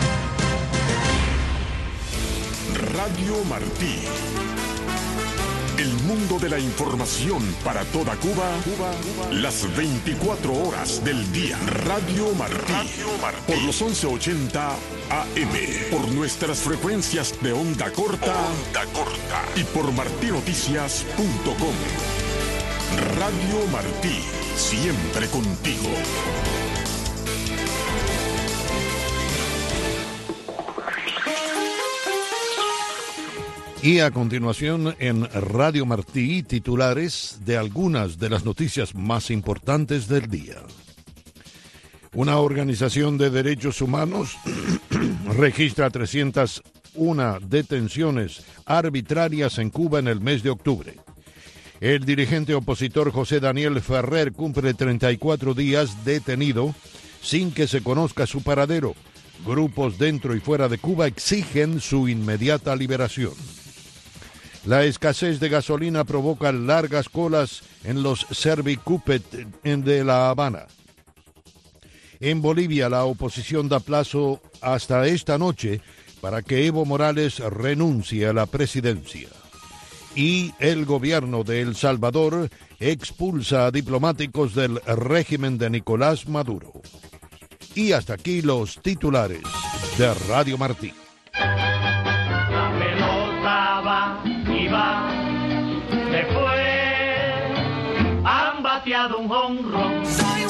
Radio Martí. El mundo de la información para toda Cuba, Cuba, Cuba. Las veinticuatro horas del día. Radio Martí. Radio Martí. Por los once ochenta A M. Por nuestras frecuencias de onda corta. Onda corta. Y por martí noticias punto com. Radio Martí. Siempre contigo. Y a continuación en Radio Martí, titulares de algunas de las noticias más importantes del día. Una organización de derechos humanos registra trescientas una detenciones arbitrarias en Cuba en el mes de octubre. El dirigente opositor José Daniel Ferrer cumple treinta y cuatro días detenido sin que se conozca su paradero. Grupos dentro y fuera de Cuba exigen su inmediata liberación. La escasez de gasolina provoca largas colas en los Servicupet de La Habana. En Bolivia, la oposición da plazo hasta esta noche para que Evo Morales renuncie a la presidencia. Y el gobierno de El Salvador expulsa a diplomáticos del régimen de Nicolás Maduro. Y hasta aquí los titulares de Radio Martí. La pelota va y va, después han bateado un jonrón.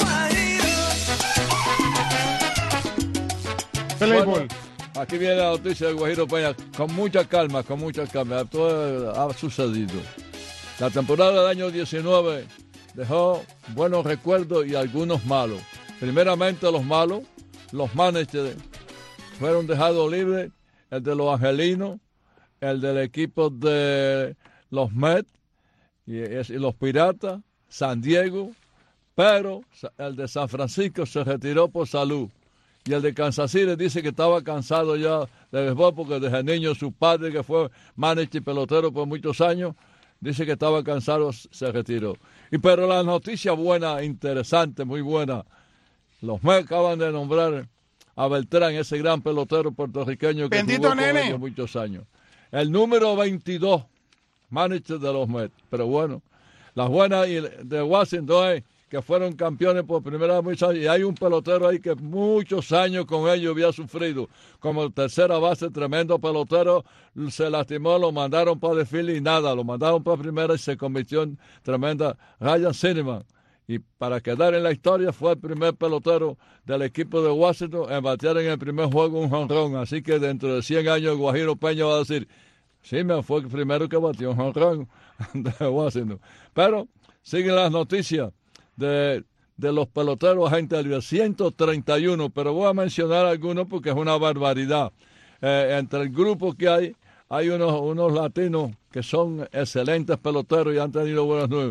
Bueno, aquí viene la noticia de Guajiro Peña, con mucha calma, con mucha calma, todo ha sucedido. La temporada del año diecinueve dejó buenos recuerdos y algunos malos. Primeramente los malos, los managers fueron dejados libres, el de los Angelinos, el del equipo de los Mets y, y los Piratas, San Diego, pero el de San Francisco se retiró por salud. Y el de Kansas City dice que estaba cansado ya de béisbol porque desde niño su padre, que fue manager y pelotero por muchos años, dice que estaba cansado, se retiró. Y pero la noticia buena, interesante, muy buena, los Mets acaban de nombrar a Beltrán, ese gran pelotero puertorriqueño que Bendito jugó nene. con ellos muchos años. El número veintidós, manager de los Mets. Pero bueno, las buenas de Washington es que fueron campeones por primera vez muchos años, y hay un pelotero ahí que muchos años con ellos había sufrido, como el tercera base, tremendo pelotero, se lastimó, lo mandaron para desfile y nada, lo mandaron para primera y se convirtió en tremenda Ryan Cinnamon. Y para quedar en la historia fue el primer pelotero del equipo de Washington en batear en el primer juego un jonrón. Así que dentro de cien años Guajiro Peña va a decir, sí, me fue el primero que batió un jonrón de Washington. Pero siguen las noticias de, de los peloteros agentes libres, ciento treinta y uno, pero voy a mencionar algunos porque es una barbaridad. Eh, entre el grupo que hay, hay unos, unos latinos que son excelentes peloteros y han tenido buenos números,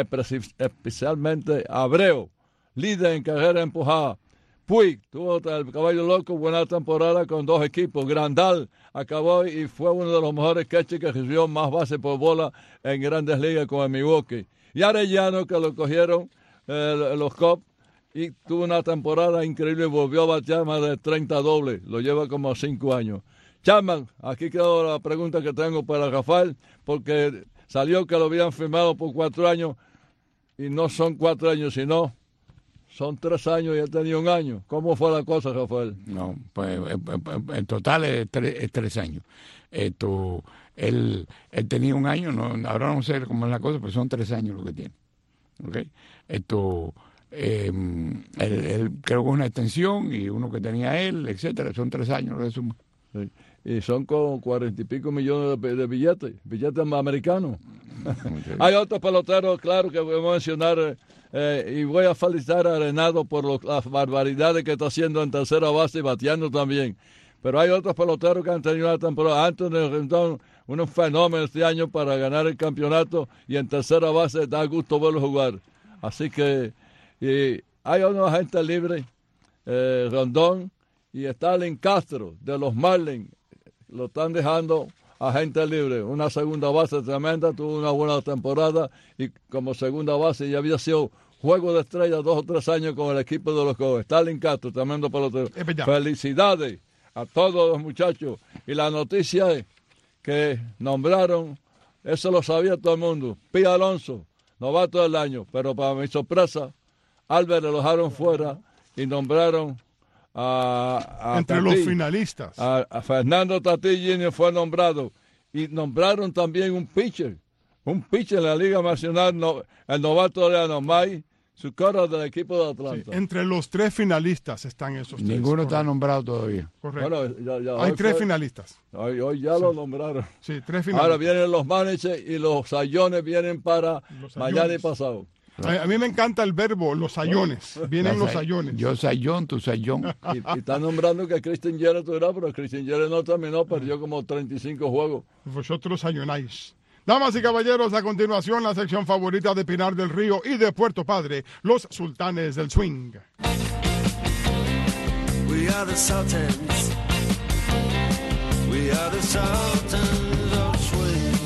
especialmente Abreu, líder en carrera empujada. Puig tuvo el caballo loco, buena temporada con dos equipos. Grandal acabó y fue uno de los mejores catchers que recibió más bases por bola en Grandes Ligas con el Milwaukee. Y Arellano, que lo cogieron eh, los Cubs y tuvo una temporada increíble y volvió a batear más de treinta dobles. Lo lleva como cinco años. Chapman, aquí quedó la pregunta que tengo para Rafael, porque salió que lo habían firmado por cuatro años y no son cuatro años, sino son tres años y él tenía un año. ¿Cómo fue la cosa, Rafael? No, pues en total es tres, es tres años. Esto, él, él tenía un año, no, ahora no sé cómo es la cosa, pero son tres años lo que tiene. ¿Okay? Esto, eh, él, él creo que es una extensión y uno que tenía él, etcétera, son tres años lo que suma. Sí. Y son con cuarenta y pico millones de, de billetes, billetes americanos. Hay otros peloteros, claro, que voy a mencionar, eh, y voy a felicitar a Arenado por lo, las barbaridades que está haciendo en tercera base y bateando también. Pero hay otros peloteros que han tenido una temporada. Anthony Rendón, un fenómeno este año para ganar el campeonato, y en tercera base da gusto verlo jugar. Así que y hay una gente libre, eh, Rondón y Stalin Castro de los Marlins, lo están dejando a gente libre. Una segunda base tremenda, tuvo una buena temporada y como segunda base ya había sido juego de estrellas dos o tres años con el equipo de los Cubs. Stalin Castro, tremendo pelotero. Felicidades a todos los muchachos. Y la noticia es que nombraron eso lo sabía todo el mundo. Pete Alonso, novato del año, pero para mi sorpresa, Albert lo dejaron fuera y nombraron a... a Entre Tatí, los finalistas. A, a Fernando Tatí junior fue nombrado. Y nombraron también un pitcher. Un pitcher en la Liga Nacional, no, el novato de Anomay, su cara del equipo de Atlanta. Sí, entre los tres finalistas están esos tres. Ninguno correcto. está nombrado todavía. Correcto. Bueno, ya, ya, Hay hoy tres fue- finalistas. Hoy, hoy ya Sí. lo nombraron. Sí, tres finalistas. Ahora vienen los managers y los sayones vienen para Los mañana y sayones. pasado. A, a mí me encanta el verbo, los sayones. Vienen los sayones. Yo sayón, tú sayón. Y, y están nombrando que Christian Jerez todavía, pero Christian Jerez no terminó, perdió como treinta y cinco juegos. Vosotros sayonáis. Damas y caballeros, a continuación la sección favorita de Pinar del Río y de Puerto Padre, los sultanes del swing. We are the Sultans. We are the Sultans of Swing.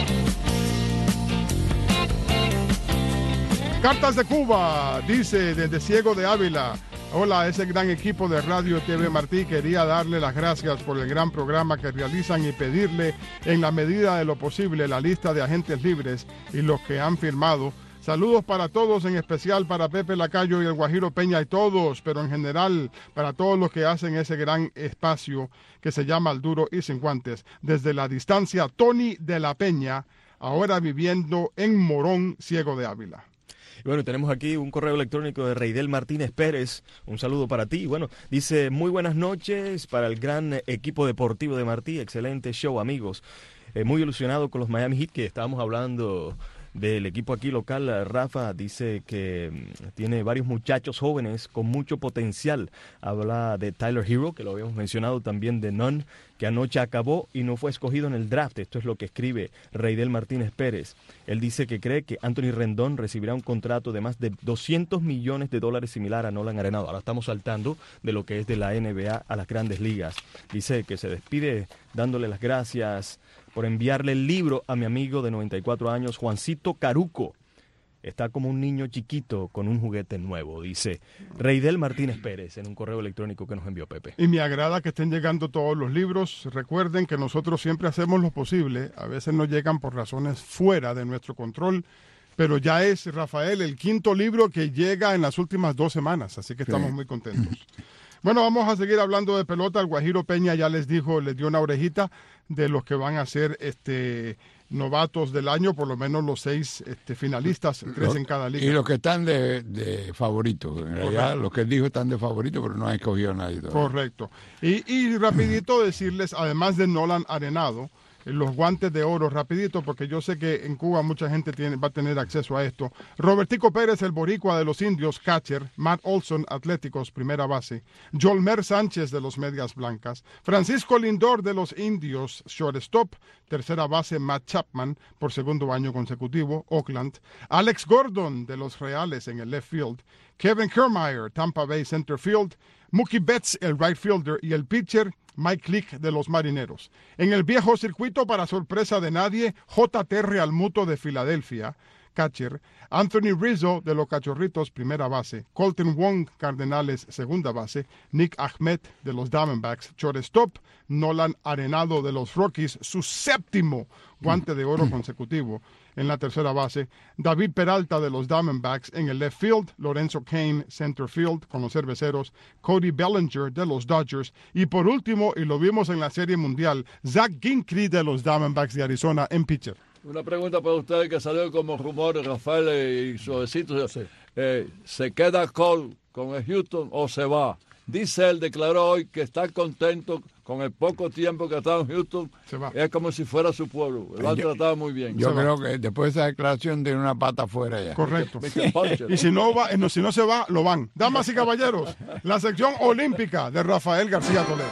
Cartas de Cuba, dice desde Ciego de Ávila. Hola, a ese gran equipo de Radio T V Martí, quería darle las gracias por el gran programa que realizan y pedirle, en la medida de lo posible, la lista de agentes libres y los que han firmado. Saludos para todos, en especial para Pepe Lacayo y el Guajiro Peña y todos, pero en general para todos los que hacen ese gran espacio que se llama Al Duro y Sin Guantes. Desde la distancia, Tony de la Peña, ahora viviendo en Morón, Ciego de Ávila. Y bueno, tenemos aquí un correo electrónico de Reidel Martínez Pérez. Un saludo para ti. Bueno, dice, muy buenas noches para el gran equipo deportivo de Martí. Excelente show, amigos. Eh, muy ilusionado con los Miami Heat, que estábamos hablando del equipo aquí local. Rafa dice que mm, tiene varios muchachos jóvenes con mucho potencial. Habla de Tyler Hero, que lo habíamos mencionado, también de Nunn, que anoche acabó y no fue escogido en el draft. Esto es lo que escribe Reidel Martínez Pérez. Él dice que cree que Anthony Rendón recibirá un contrato de más de doscientos millones de dólares similar a Nolan Arenado. Ahora estamos saltando de lo que es de la N B A a las grandes ligas. Dice que se despide dándole las gracias por enviarle el libro a mi amigo de noventa y cuatro años, Juancito Caruco. Está como un niño chiquito con un juguete nuevo, dice Reidel Martínez Pérez en un correo electrónico que nos envió Pepe. Y me agrada que estén llegando todos los libros. Recuerden que nosotros siempre hacemos lo posible. A veces no llegan por razones fuera de nuestro control. Pero ya es, Rafael, el quinto libro que llega en las últimas dos semanas. Así que estamos Sí. muy contentos. Bueno, vamos a seguir hablando de pelota. El Guajiro Peña ya les dijo, les dio una orejita de los que van a ser este, novatos del año, por lo menos los seis este, finalistas, tres en cada liga. Y los que están de, de favoritos. En realidad, los que él dijo están de favoritos, pero no han escogido a nadie todavía. Correcto. Y, y rapidito decirles, además de Nolan Arenado, los guantes de oro, rapidito, porque yo sé que en Cuba mucha gente tiene, va a tener acceso a esto. Robertico Pérez, el boricua de los Indios, catcher. Matt Olson, Atléticos, primera base. Jolmer Sánchez, de los Medias Blancas. Francisco Lindor, de los Indios, shortstop. Tercera base, Matt Chapman, por segundo año consecutivo, Oakland. Alex Gordon, de los Reales, en el left field. Kevin Kiermaier, Tampa Bay center field. Mookie Betts, el right fielder, y el pitcher, Mike Click, de los Marineros. En el viejo circuito, para sorpresa de nadie, J. T. Realmuto, de Filadelfia, catcher. Anthony Rizzo, de los Cachorritos, primera base. Colton Wong, Cardenales, segunda base. Nick Ahmed, de los Diamondbacks, shortstop. Nolan Arenado, de los Rockies, su séptimo guante de oro consecutivo en la tercera base. David Peralta, de los Diamondbacks, en el left field. Lorenzo Cain, center field, con los Cerveceros. Cody Bellinger, de los Dodgers. Y por último, y lo vimos en la Serie Mundial, Zach Ginkrey, de los Diamondbacks de Arizona, en pitcher. Una pregunta para ustedes que salió como rumor, Rafael y Suavecito. Sí. Eh, ¿Se queda Cole con el Houston o se va? Dice él, declaró hoy que está contento con el poco tiempo que ha estado en Houston. Se va. Es como si fuera su pueblo. Lo han Yo- tratado muy bien. Yo Se va. creo que después de esa declaración de una pata afuera ya. Correcto. mister Puncher. Y si no va, eh, no, si no se va, lo van. Damas y caballeros, la sección olímpica de Rafael García Toledo.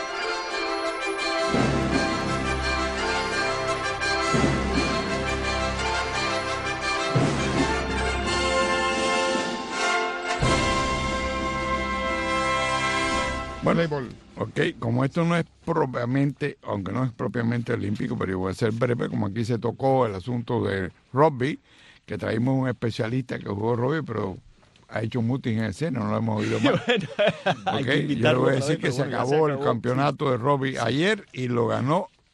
Bueno, Voleibol. ok, como esto no es propiamente, aunque no es propiamente olímpico, pero yo voy a ser breve, como aquí se tocó el asunto de rugby, que traímos un especialista que jugó rugby, pero ha hecho mutis en escena, no lo hemos oído más. Hay Ok, que yo le invitarlo voy a otra decir vez, que pero se bueno, ya acabó el acabó. campeonato de rugby ayer y lo ganó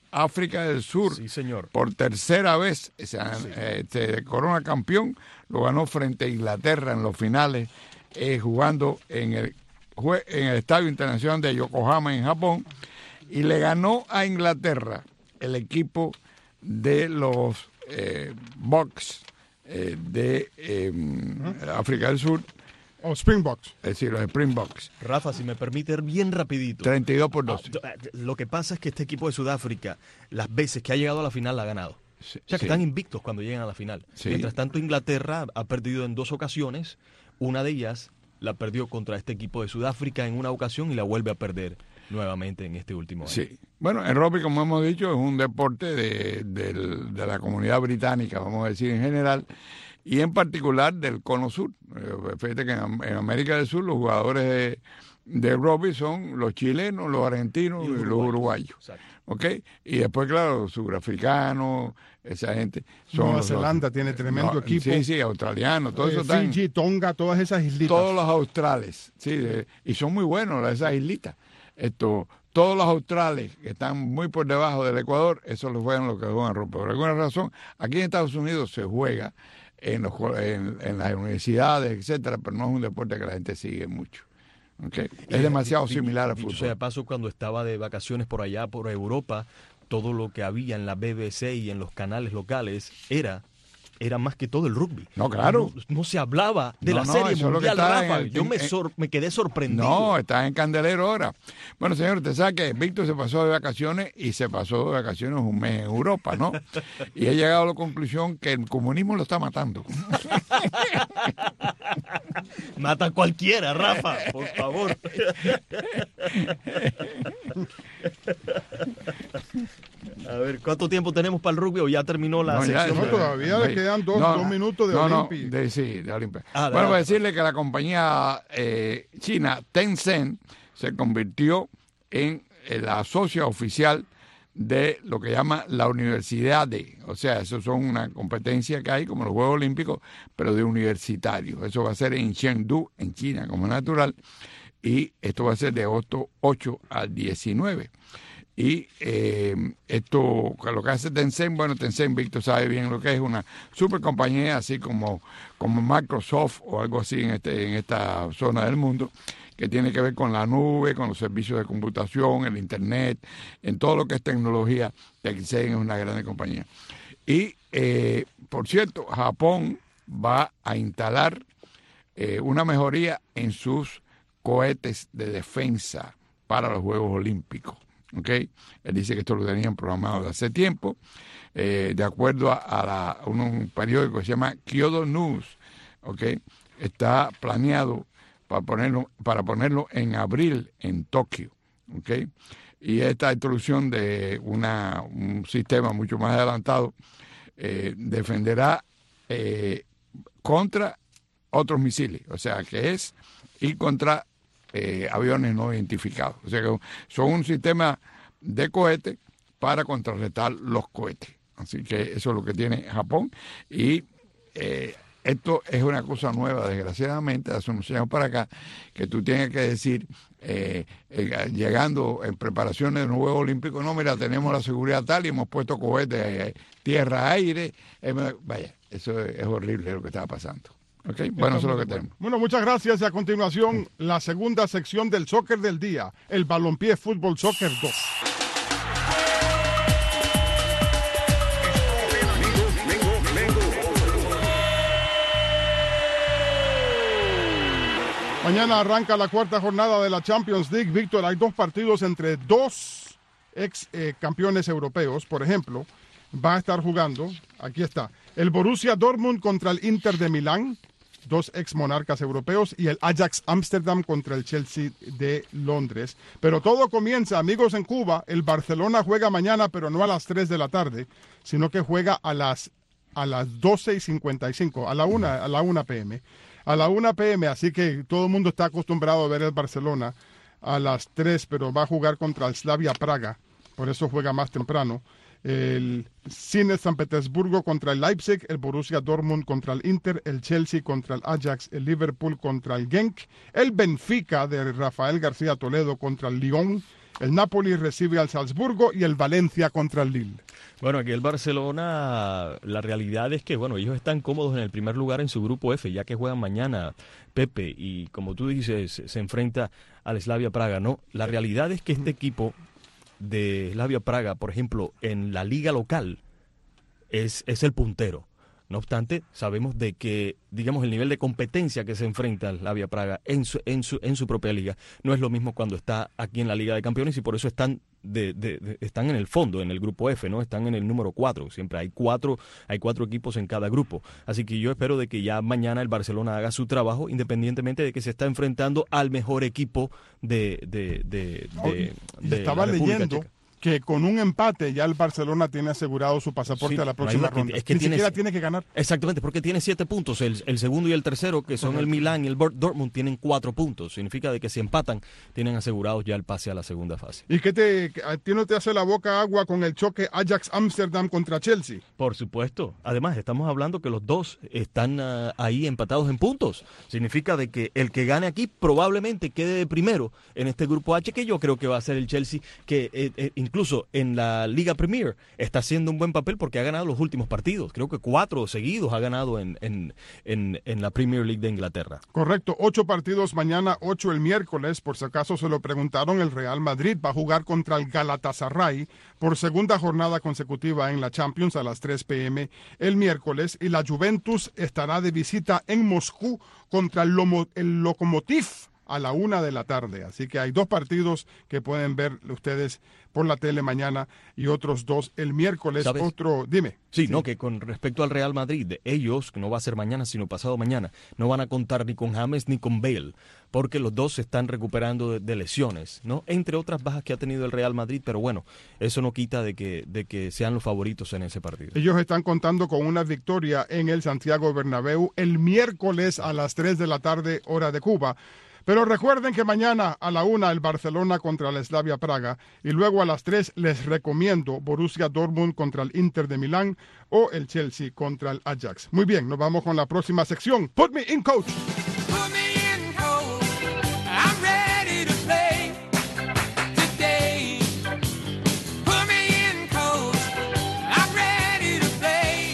África del Sur, sí, señor. por tercera vez, se, eh, se corona campeón, lo ganó frente a Inglaterra en los finales, eh, jugando en el, jue, en el Estadio Internacional de Yokohama en Japón, y le ganó a Inglaterra el equipo de los eh, Bucks eh, de eh, ¿Mm? África del Sur. O oh, Springboks. Es decir, los Springboks. Rafa, si me permite, bien rapidito. treinta y dos por doce. Lo que pasa es que este equipo de Sudáfrica, las veces que ha llegado a la final, la ha ganado. Sí, o sea, que sí. están invictos cuando llegan a la final. Sí. Mientras tanto, Inglaterra ha perdido en dos ocasiones. Una de ellas la perdió contra este equipo de Sudáfrica en una ocasión y la vuelve a perder nuevamente en este último año. Sí. Bueno, el rugby, como hemos dicho, es un deporte de, de, de la comunidad británica, vamos a decir en general, y en particular del Cono Sur. Fíjate que en, en América del Sur los jugadores de, de rugby son los chilenos, los argentinos y, y los uruguayos. Exacto. ¿Ok? Y después, claro, los surafricanos, esa gente. Son Nueva los, Zelanda los, tiene tremendo no, equipo. Sí, sí, australianos, todo eh, eso Fiji, están, Tonga, todas esas islitas. todos los australes, sí, de, y son muy buenos esas islitas. Esto, todos los australes que están muy por debajo del Ecuador, esos los juegan los que juegan rugby. Por alguna razón, aquí en Estados Unidos se juega en, los, en, en las universidades, etcétera, pero no es un deporte que la gente sigue mucho. Okay. Es demasiado similar al fútbol. O sea, de paso, cuando estaba de vacaciones por allá, por Europa, todo lo que había en la B B C y en los canales locales era era más que todo el rugby. No, claro. No, no se hablaba de no, la no, serie mundial, Rafa. El, Yo me, sor, me quedé sorprendido. No, está en Candelero ahora. Bueno, señor, usted sabe que Víctor se pasó de vacaciones y se pasó de vacaciones un mes en Europa, ¿no? Y he llegado a la conclusión que el comunismo lo está matando. Mata a cualquiera, Rafa, por favor. A ver, ¿cuánto tiempo tenemos para el rugby o ya terminó la no, sección? Ya, no, todavía no, le quedan dos, no, dos minutos de no, Olimpia. No, de, sí, de Olimpia. Ah, bueno, para decirle que la compañía eh, china Tencent se convirtió en la socia oficial de lo que llama la Universidad de, o sea, eso son una competencia que hay como los Juegos Olímpicos, pero de universitarios. Eso va a ser en Chengdu, en China, como natural, y esto va a ser de agosto ocho al diecinueve. Y eh, esto, lo que hace Tencent, bueno, Tencent, Víctor sabe bien lo que es, una super compañía, así como, como Microsoft o algo así en, este, en esta zona del mundo, que tiene que ver con la nube, con los servicios de computación, el internet, en todo lo que es tecnología. Tencent es una gran compañía. Y, eh, por cierto, Japón va a instalar eh, una mejoría en sus cohetes de defensa para los Juegos Olímpicos. Okay. Él dice que esto lo tenían programado de hace tiempo, eh, de acuerdo a, a, la, a un, un periódico que se llama Kyodo News, okay. Está planeado para ponerlo, para ponerlo en abril en Tokio, okay. Y esta introducción de una, un sistema mucho más adelantado eh, defenderá eh, contra otros misiles, o sea que es ir contra Eh, aviones no identificados. O sea que son un sistema de cohetes para contrarrestar los cohetes. Así que eso es lo que tiene Japón. Y eh, esto es una cosa nueva, desgraciadamente, hace unos años para acá, que tú tienes que decir, eh, eh, llegando en preparaciones de los Juegos Olímpicos, no, mira, tenemos la seguridad tal y hemos puesto cohetes, eh, tierra, aire. Eh, vaya, eso es, es horrible lo que estaba pasando. Okay. Bueno, eso es lo que tenemos. Bueno, muchas gracias. Y a continuación, la segunda sección del soccer del día, el balompié fútbol soccer dos. Mañana arranca la cuarta jornada de la Champions League. Víctor, hay dos partidos entre dos ex eh, campeones europeos. Por ejemplo, va a estar jugando, aquí está, el Borussia Dortmund contra el Inter de Milán, dos ex monarcas europeos, y el Ajax Amsterdam contra el Chelsea de Londres. Pero todo comienza, amigos, en Cuba. El Barcelona juega mañana, pero no a las tres de la tarde, sino que juega a las, a las doce y cincuenta y cinco, a la una, a la una p m A la una p m, así que todo el mundo está acostumbrado a ver el Barcelona a las tres, pero va a jugar contra el Slavia Praga, por eso juega más temprano. El Zenit San Petersburgo contra el Leipzig, el Borussia Dortmund contra el Inter, el Chelsea contra el Ajax, el Liverpool contra el Genk, el Benfica de Rafael García Toledo contra el Lyon, El Napoli recibe al Salzburgo y el Valencia contra el Lille. Bueno, aquí el Barcelona, la realidad es que, bueno, ellos están cómodos en el primer lugar en su grupo F, ya que juegan mañana, Pepe, y como tú dices, se enfrenta al Slavia Praga, ¿no? La realidad es que este equipo de Slavia Praga, por ejemplo, en la liga local, es, es el puntero. No obstante, sabemos de que, digamos, el nivel de competencia que se enfrenta al Slavia Praga en su, en su, en su propia liga no es lo mismo cuando está aquí en la Liga de Campeones, y por eso están de, de, de, están en el fondo, en el grupo F, ¿no? Están en el número cuatro. Siempre hay cuatro, hay cuatro equipos en cada grupo. Así que yo espero de que ya mañana el Barcelona haga su trabajo, independientemente de que se está enfrentando al mejor equipo de, de, de, de, de Estaba la República leyendo Checa. Que con un empate ya el Barcelona tiene asegurado su pasaporte Sí, a la no próxima hay duda que- ronda. es que Ni tiene- siquiera tiene que ganar. Exactamente, porque tiene siete puntos. El, el segundo y el tercero, que son el Milán y el Bor- Dortmund, tienen cuatro puntos. Significa de que si empatan, tienen asegurados ya el pase a la segunda fase. ¿Y qué te, a ti no te hace la boca agua con el choque Ajax Amsterdam contra Chelsea? Por supuesto. Además, estamos hablando que los dos están ah, ahí empatados en puntos. Significa de que el que gane aquí probablemente quede de primero en este grupo H, que yo creo que va a ser el Chelsea, que eh, eh, incluso en la Liga Premier está haciendo un buen papel porque ha ganado los últimos partidos. Creo que cuatro seguidos ha ganado en, en, en, en la Premier League de Inglaterra. Correcto, ocho partidos mañana, ocho el miércoles. Por si acaso se lo preguntaron, el Real Madrid va a jugar contra el Galatasaray por segunda jornada consecutiva en la Champions a las tres pe eme el miércoles, y la Juventus estará de visita en Moscú contra el, Lomo, el Lokomotiv a la una de la tarde. Así que hay dos partidos que pueden ver ustedes por la tele mañana y otros dos el miércoles. ¿Sabes? Otro, dime. Sí, no, que con respecto al Real Madrid, de ellos, que no va a ser mañana, sino pasado mañana, no van a contar ni con James ni con Bale, porque los dos se están recuperando de, de lesiones, ¿no? Entre otras bajas que ha tenido el Real Madrid, pero bueno, eso no quita de que, de que sean los favoritos en ese partido. Ellos están contando con una victoria en el Santiago Bernabéu el miércoles a las tres de la tarde, hora de Cuba. Pero recuerden que mañana a la una el Barcelona contra el Slavia Praga, y luego a las tres les recomiendo Borussia Dortmund contra el Inter de Milán o el Chelsea contra el Ajax. Muy bien, nos vamos con la próxima sección. Put me in, coach. Put me in, coach. I'm ready to play today. Put me in, coach. I'm ready to play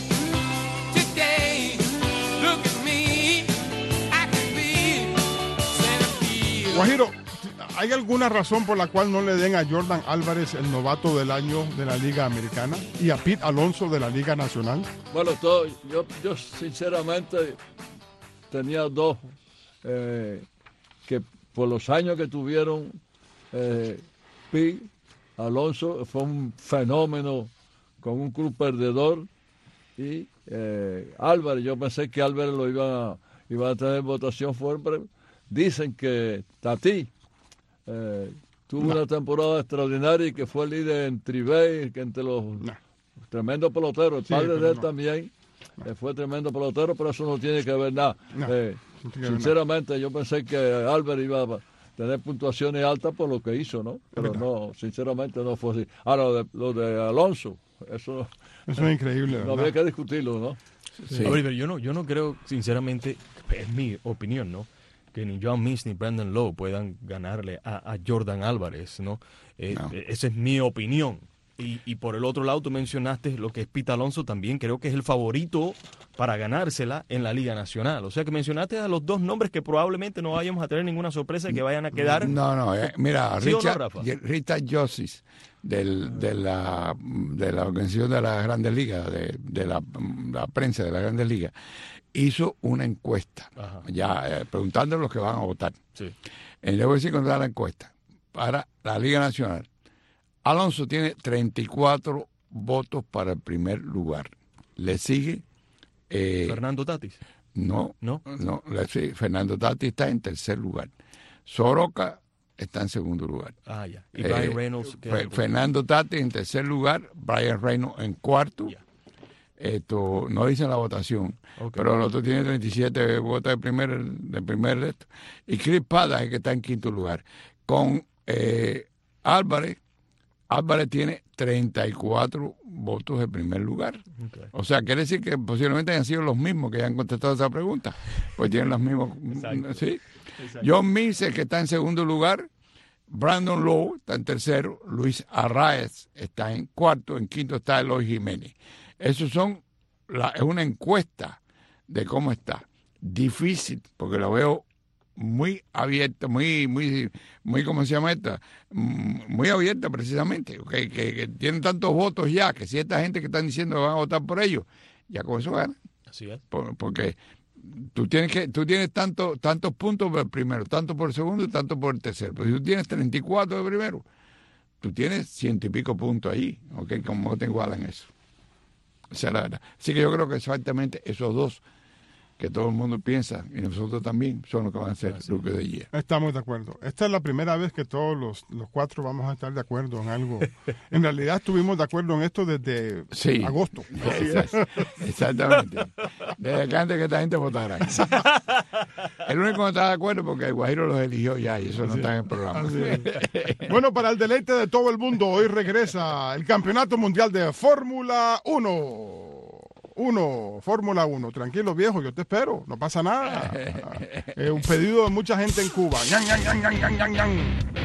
today. Look at me. I can be centerfield. Guajiro, ¿hay alguna razón por la cual no le den a Jordan Álvarez el novato del año de la Liga Americana y a Pete Alonso de la Liga Nacional? Bueno, todo, yo, yo sinceramente tenía dos eh, que por los años que tuvieron, eh, Pete Alonso fue un fenómeno con un club perdedor, y eh, Álvarez, yo pensé que Álvarez lo iba a, iba a tener votación fuerte. Dicen que Tati eh, tuvo No. una temporada extraordinaria y que fue líder en Tribey, que entre los No. tremendo pelotero. El Sí, padre pero de él no. también eh, fue tremendo pelotero, pero eso no tiene que ver nada. No, Eh, no tiene que ver sinceramente, yo pensé que Álvarez iba a tener puntuaciones altas por lo que hizo, ¿no? Pero verdad. no, sinceramente no fue así. Ahora, lo de, lo de Alonso, eso Eso es increíble, no ¿verdad? había que discutirlo, ¿no? Sí. A ver, pero yo no, yo no creo, sinceramente, es mi opinión, ¿no? Que ni John Means ni Brandon Lowe puedan ganarle a, a Jordan Álvarez, ¿no? Eh, No. eh, Esa es mi opinión. Y, y por el otro lado, tú mencionaste lo que es Pete Alonso, también creo que es el favorito para ganársela en la Liga Nacional. O sea que mencionaste a los dos nombres que probablemente no vayamos a tener ninguna sorpresa y que vayan a quedar. No, no, eh, mira, ¿Sí o no, Richard, Rafa? Richard Josis, del, de, la, de la organización de las Grandes Ligas, de, de la, la prensa de las Grandes Ligas, hizo una encuesta, Ajá. ya eh, preguntando a los que van a votar. Sí. En le voy a decir cuando da la encuesta para la Liga Nacional. Alonso tiene treinta y cuatro votos para el primer lugar. Le sigue eh, Fernando Tatis. no, ¿No? no, le sigue- Fernando Tati está en tercer lugar. Soroka está en segundo lugar. Ah, ya. Y Eh, Brian Reynolds. queda Fe- en- Fernando Tati en tercer lugar, Brian Reynolds en cuarto. Ya. Esto no dicen la votación, Ok. pero el otro tiene treinta y siete votos de primer, de primer de esto. Y Chris Pada es el que está en quinto lugar. Con eh, Álvarez, Álvarez tiene treinta y cuatro votos de primer lugar. Ok. O sea, quiere decir que posiblemente hayan sido los mismos que hayan contestado esa pregunta. Pues tienen los mismos. Exacto. ¿Sí? Exacto. John Means, el que está en segundo lugar, Brandon Lowe está en tercero, Luis Arraez está en cuarto, en quinto está Eloy Jiménez. Esos son, la, es una encuesta de cómo está. Difícil, porque lo veo muy abierta, muy, muy, muy, ¿cómo se llama esta? Muy abierta precisamente, que, que, que tienen tantos votos ya, que si esta gente que están diciendo que van a votar por ellos, ya con eso ganan. Así es. Por, porque tú tienes que, tú tienes tanto, tantos puntos por el primero, tanto por el segundo y tanto por el tercero. Pero si tú tienes treinta y cuatro de primero, tú tienes ciento y pico puntos ahí, ¿ok? Como te igualan eso. O sea, la verdad. Así que yo creo que exactamente esos dos que todo el mundo piensa, y nosotros también, son los que van a ser Rookie of the Year. Estamos de acuerdo. Esta es la primera vez que todos los, los cuatro vamos a estar de acuerdo en algo. En realidad estuvimos de acuerdo en esto desde sí, agosto. Exact, exactamente. Desde que antes que esta gente votara. El único que está de acuerdo porque el Guajiro los eligió ya y eso no está en el programa. Bueno, para el deleite de todo el mundo, hoy regresa el Campeonato Mundial de Fórmula uno. Uno, Fórmula uno. Tranquilo, viejo, yo te espero, no pasa nada. Eh, un pedido de mucha gente en Cuba. Yan, yan, yan, yan, yan, yan, yan.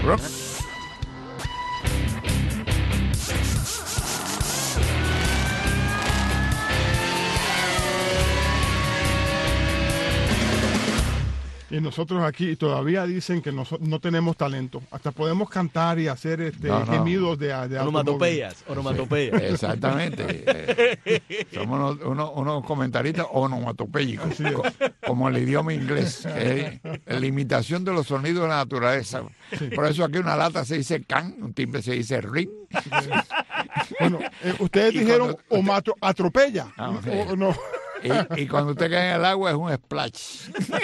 Y nosotros aquí todavía dicen que no, no tenemos talento. Hasta podemos cantar y hacer este no, no. gemidos de, de onomatopeyas. Onomatopeyas. Exactamente. eh, somos unos, unos, unos comentaristas onomatopéyicos, co como el idioma inglés, que es la imitación de los sonidos de la naturaleza. Sí. Por eso aquí una lata se dice can, un timbre se dice ring. Sí. Bueno, eh, ustedes y dijeron cuando, atropella. Ah, sí. o, no. Y, y cuando usted cae en el agua es un splash.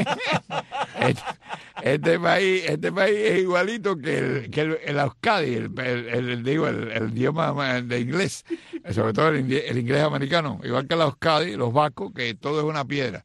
este, este país este país es igualito que el, que el, el Euskadi, el, el, el, digo, el, el idioma de inglés, sobre todo el, el inglés americano, igual que el Euskadi, los vascos, que todo es una piedra.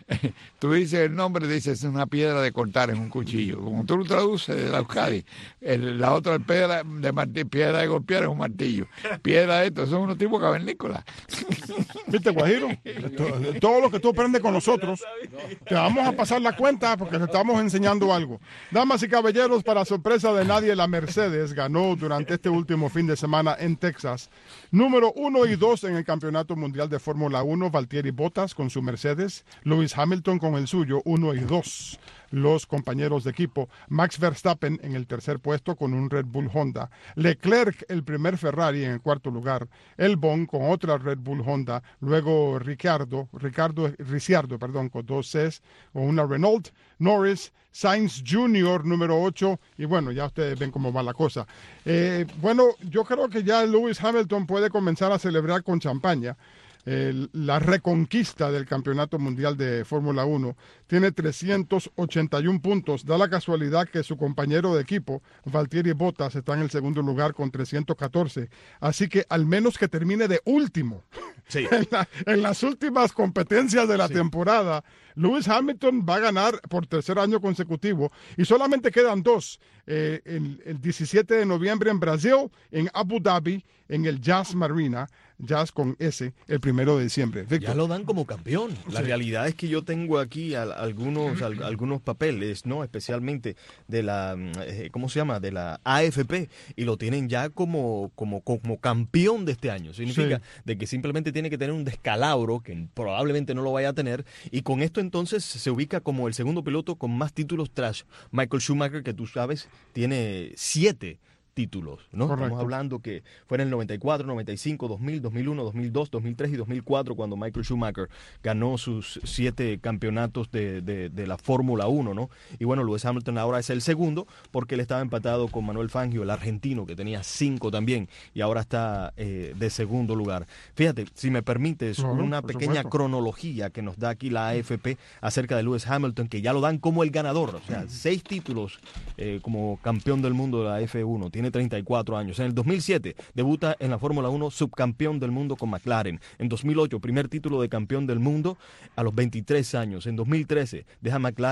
Tú dices el nombre, dices es una piedra de cortar, es un cuchillo. Como tú lo traduces de la Euskadi, el, la otra piedra de martillo, piedra de golpear es un martillo. Piedra de esto, son unos tipos cavernícolas. ¿Viste, Guajiro? Todo lo que tú aprendes con nosotros, te vamos a pasar la cuenta porque te estamos enseñando algo. Damas y caballeros, para sorpresa de nadie, la Mercedes ganó durante este último fin de semana en Texas. Número uno y dos en el Campeonato Mundial de Fórmula uno, Valtteri Bottas con su Mercedes, Lewis Hamilton con el suyo, uno y dos. Los compañeros de equipo, Max Verstappen en el tercer puesto con un Red Bull Honda, Leclerc el primer Ferrari en el cuarto lugar, Albon con otra Red Bull Honda, luego Ricciardo, Ricardo, Ricciardo, perdón, con dos Cs, con una Renault, Norris, Sainz junior número ocho, y bueno, ya ustedes ven cómo va la cosa. Eh, bueno, yo creo que ya Lewis Hamilton puede comenzar a celebrar con champaña. Eh, la reconquista del Campeonato Mundial de Fórmula uno. Tiene trescientos ochenta y uno puntos. Da la casualidad que su compañero de equipo, Valtteri Bottas, está en el segundo lugar con trescientos catorce. Así que al menos que termine de último sí. en, la, en las últimas competencias de la sí. temporada, Lewis Hamilton va a ganar por tercer año consecutivo. Y solamente quedan dos. Eh, el, el diecisiete de noviembre en Brasil, en Abu Dhabi, en el Jazz Marina. Jazz con S, el primero de diciembre. Víctor. Ya lo dan como campeón. La sí. realidad es que yo tengo aquí a, a algunos, a, a algunos papeles, ¿no? Especialmente de la, eh, ¿cómo se llama? De la A F P, y lo tienen ya como, como, como campeón de este año. Significa sí. de que simplemente tiene que tener un descalabro, que probablemente no lo vaya a tener, y con esto entonces se ubica como el segundo piloto con más títulos tras Michael Schumacher, que tú sabes, tiene siete títulos, ¿no? Correcto. Estamos hablando que fue en el noventa y cuatro, noventa y cinco, dos mil, dos mil uno, dos mil dos, dos mil tres y dos mil cuatro cuando Michael Schumacher ganó sus siete campeonatos de, de, de la Fórmula uno, ¿no? Y bueno, Lewis Hamilton ahora es el segundo porque él estaba empatado con Manuel Fangio, el argentino, que tenía cinco también, y ahora está eh, de segundo lugar. Fíjate, si me permites, uh-huh, una pequeña supuesto. cronología que nos da aquí la A F P acerca de Lewis Hamilton, que ya lo dan como el ganador, o sea, seis títulos eh, como campeón del mundo de la F uno, tiene treinta y cuatro años. En el dos mil siete debuta en la Fórmula uno, subcampeón del mundo con McLaren. En dos mil ocho, primer título de campeón del mundo a los veintitrés años. En dos mil trece deja McLaren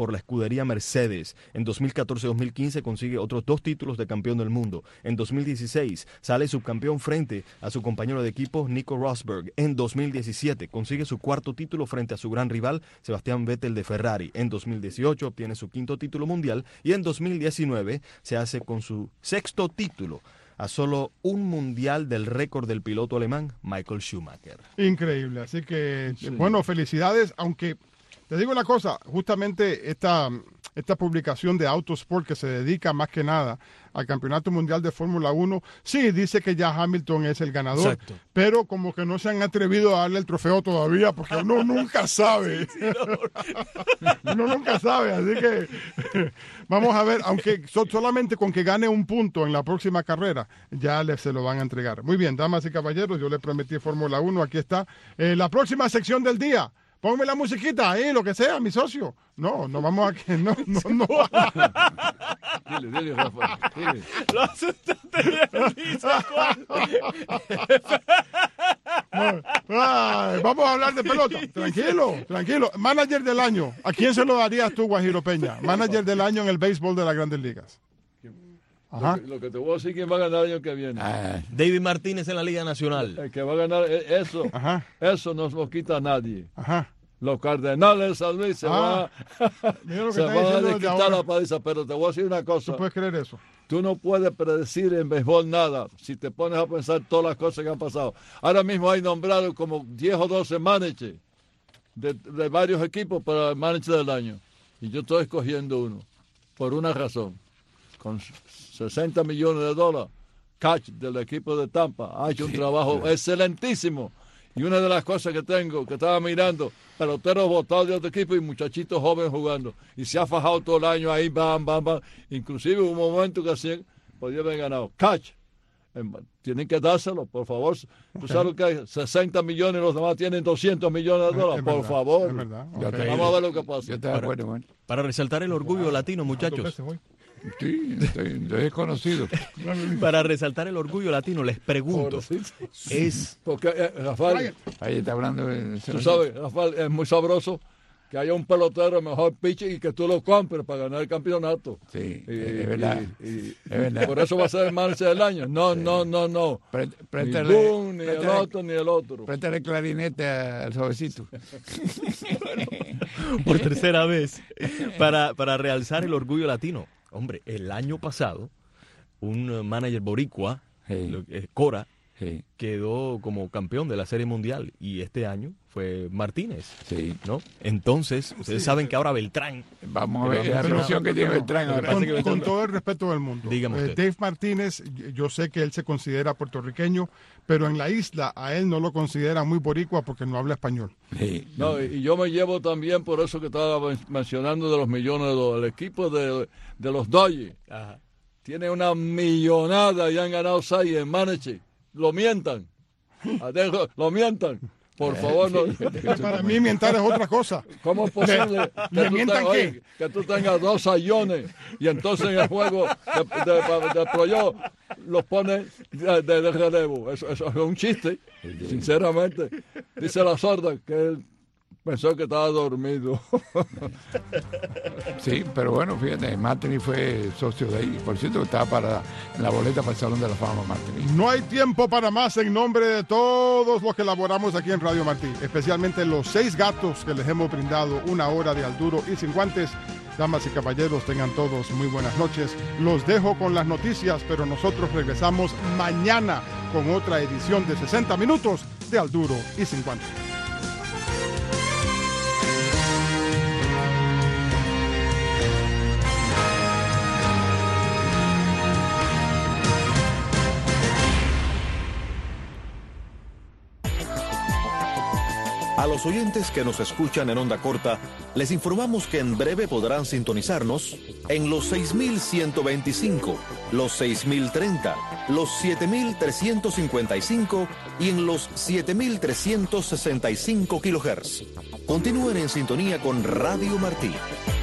por la escudería Mercedes. En dos mil catorce dos mil quince consigue otros dos títulos de campeón del mundo. En dos mil dieciséis sale subcampeón frente a su compañero de equipo Nico Rosberg. En dos mil diecisiete consigue su cuarto título frente a su gran rival Sebastián Vettel de Ferrari. En dos mil dieciocho obtiene su quinto título mundial y en dos mil diecinueve se hace con su sexto título, a solo un mundial del récord del piloto alemán Michael Schumacher. Increíble, así que, Sí. bueno, felicidades, aunque te digo una cosa, justamente esta, esta publicación de Autosport que se dedica más que nada al Campeonato Mundial de Fórmula uno, sí, dice que ya Hamilton es el ganador, Exacto. pero como que no se han atrevido a darle el trofeo todavía, porque uno nunca sabe. Uno nunca sabe, así que vamos a ver, aunque so- solamente con que gane un punto en la próxima carrera, ya le, se lo van a entregar. Muy bien, damas y caballeros, yo les prometí Fórmula uno, aquí está. Eh, la próxima sección del día. Póngame la musiquita ahí, lo que sea, mi socio. No, no vamos a que no, no, no. Dile, dile, Rafa, dile. Lo asustaste bien, dice Juan. Ay, vamos a hablar de pelota. Tranquilo, tranquilo. Manager del año. ¿A quién se lo darías tú, Guajiro Peña? Manager del año en el béisbol de las Grandes Ligas. Ajá. Lo, que, lo que te voy a decir, ¿quién va a ganar el año que viene? Ah, David Martínez en la Liga Nacional. El que va a ganar e- eso, Ajá. eso no se lo quita a nadie. Ajá. Los Cardenales de San Luis se Ah, van mira lo que se está van a diciendo desde quitar ahora. la paliza, pero te voy a decir una cosa. ¿Tú puedes creer eso? Tú no puedes predecir en béisbol nada si te pones a pensar todas las cosas que han pasado. Ahora mismo hay nombrado como diez o doce managers de, de varios equipos para el manager del año. Y yo estoy escogiendo uno, por una razón. Con sesenta millones de dólares, Catch del equipo de Tampa ha hecho un trabajo excelentísimo. Y una de las cosas que tengo, que estaba mirando, peloteros botados de otro equipo y muchachitos jóvenes jugando. Y se ha fajado todo el año ahí, bam, bam, bam. Inclusive hubo un momento que así podía haber ganado. Catch. Em, Tienen que dárselo, por favor. Tú sabes lo que hay, sesenta millones y los demás tienen doscientos millones de dólares. Es por verdad, favor. es verdad. Yo Ok. te- Vamos a ver lo que pasa. yo estoy de acuerdo, bueno. Para resaltar el orgullo latino, Dos muchachos. veces hoy. Sí, estoy, estoy desconocido. Para resaltar el orgullo latino, les pregunto, Pobrecito. es Porque, eh, Rafael, Ahí está hablando. de- tú sabes, Rafael, es muy sabroso que haya un pelotero mejor pitcher y que tú lo compres para ganar el campeonato. Sí, Y- es verdad. y- y- Es verdad. Por eso va a ser el manager del año. No, no, no, no. Pré- Ni Préstale, Boone, ni el préstale- otro, ni el otro. préstale el clarinete al jovencito. por tercera vez para, para realzar el orgullo latino. Hombre, el año pasado, un eh, manager boricua, Sí. lo- eh, Cora, Sí, quedó como campeón de la Serie Mundial y este año fue Martínez, sí. ¿no? Entonces, ustedes saben que ahora Beltrán, Vamos a ver Pero- la pero- presión que tiene Beltrán Lo que ahora. pasa Con, es que con Beltrán- todo el respeto del mundo. Dígame Eh, usted. Dave Martínez, yo sé que él se considera puertorriqueño, pero en la isla a él no lo considera muy boricua porque no habla español. Sí. No, y y yo me llevo también por eso que estaba men- mencionando de los millones de dólares. El equipo de, de los Dodgers tiene una millonada y han ganado seis en manager. Lo mientan. Adejo, lo mientan. Por favor, no. Para mí mientar es otra cosa. ¿Cómo es posible que, ¿Le tú, mientan te- oye, qué? que tú tengas dos sayones y entonces en el juego de, de, de, de Proyo los pones de, de- de relevo? Eso, eso es un chiste, sinceramente. Dice la sorda que él pensó que estaba dormido. Sí, pero bueno, fíjate, Martini fue socio de ahí. Por cierto, estaba para la boleta para el Salón de la Fama, Martini. No hay tiempo para más en nombre de todos los que elaboramos aquí en Radio Martí, especialmente los seis gatos que les hemos brindado una hora de al duro y sin guantes. Damas y caballeros, tengan todos muy buenas noches. Los dejo con las noticias, pero nosotros regresamos mañana con otra edición de sesenta minutos de al duro y sin guantes. A los oyentes que nos escuchan en onda corta, les informamos que en breve podrán sintonizarnos en los seis mil ciento veinticinco, los seis mil treinta, los siete mil trescientos cincuenta y cinco y en los siete mil trescientos sesenta y cinco kilohertz. Continúen en sintonía con Radio Martí.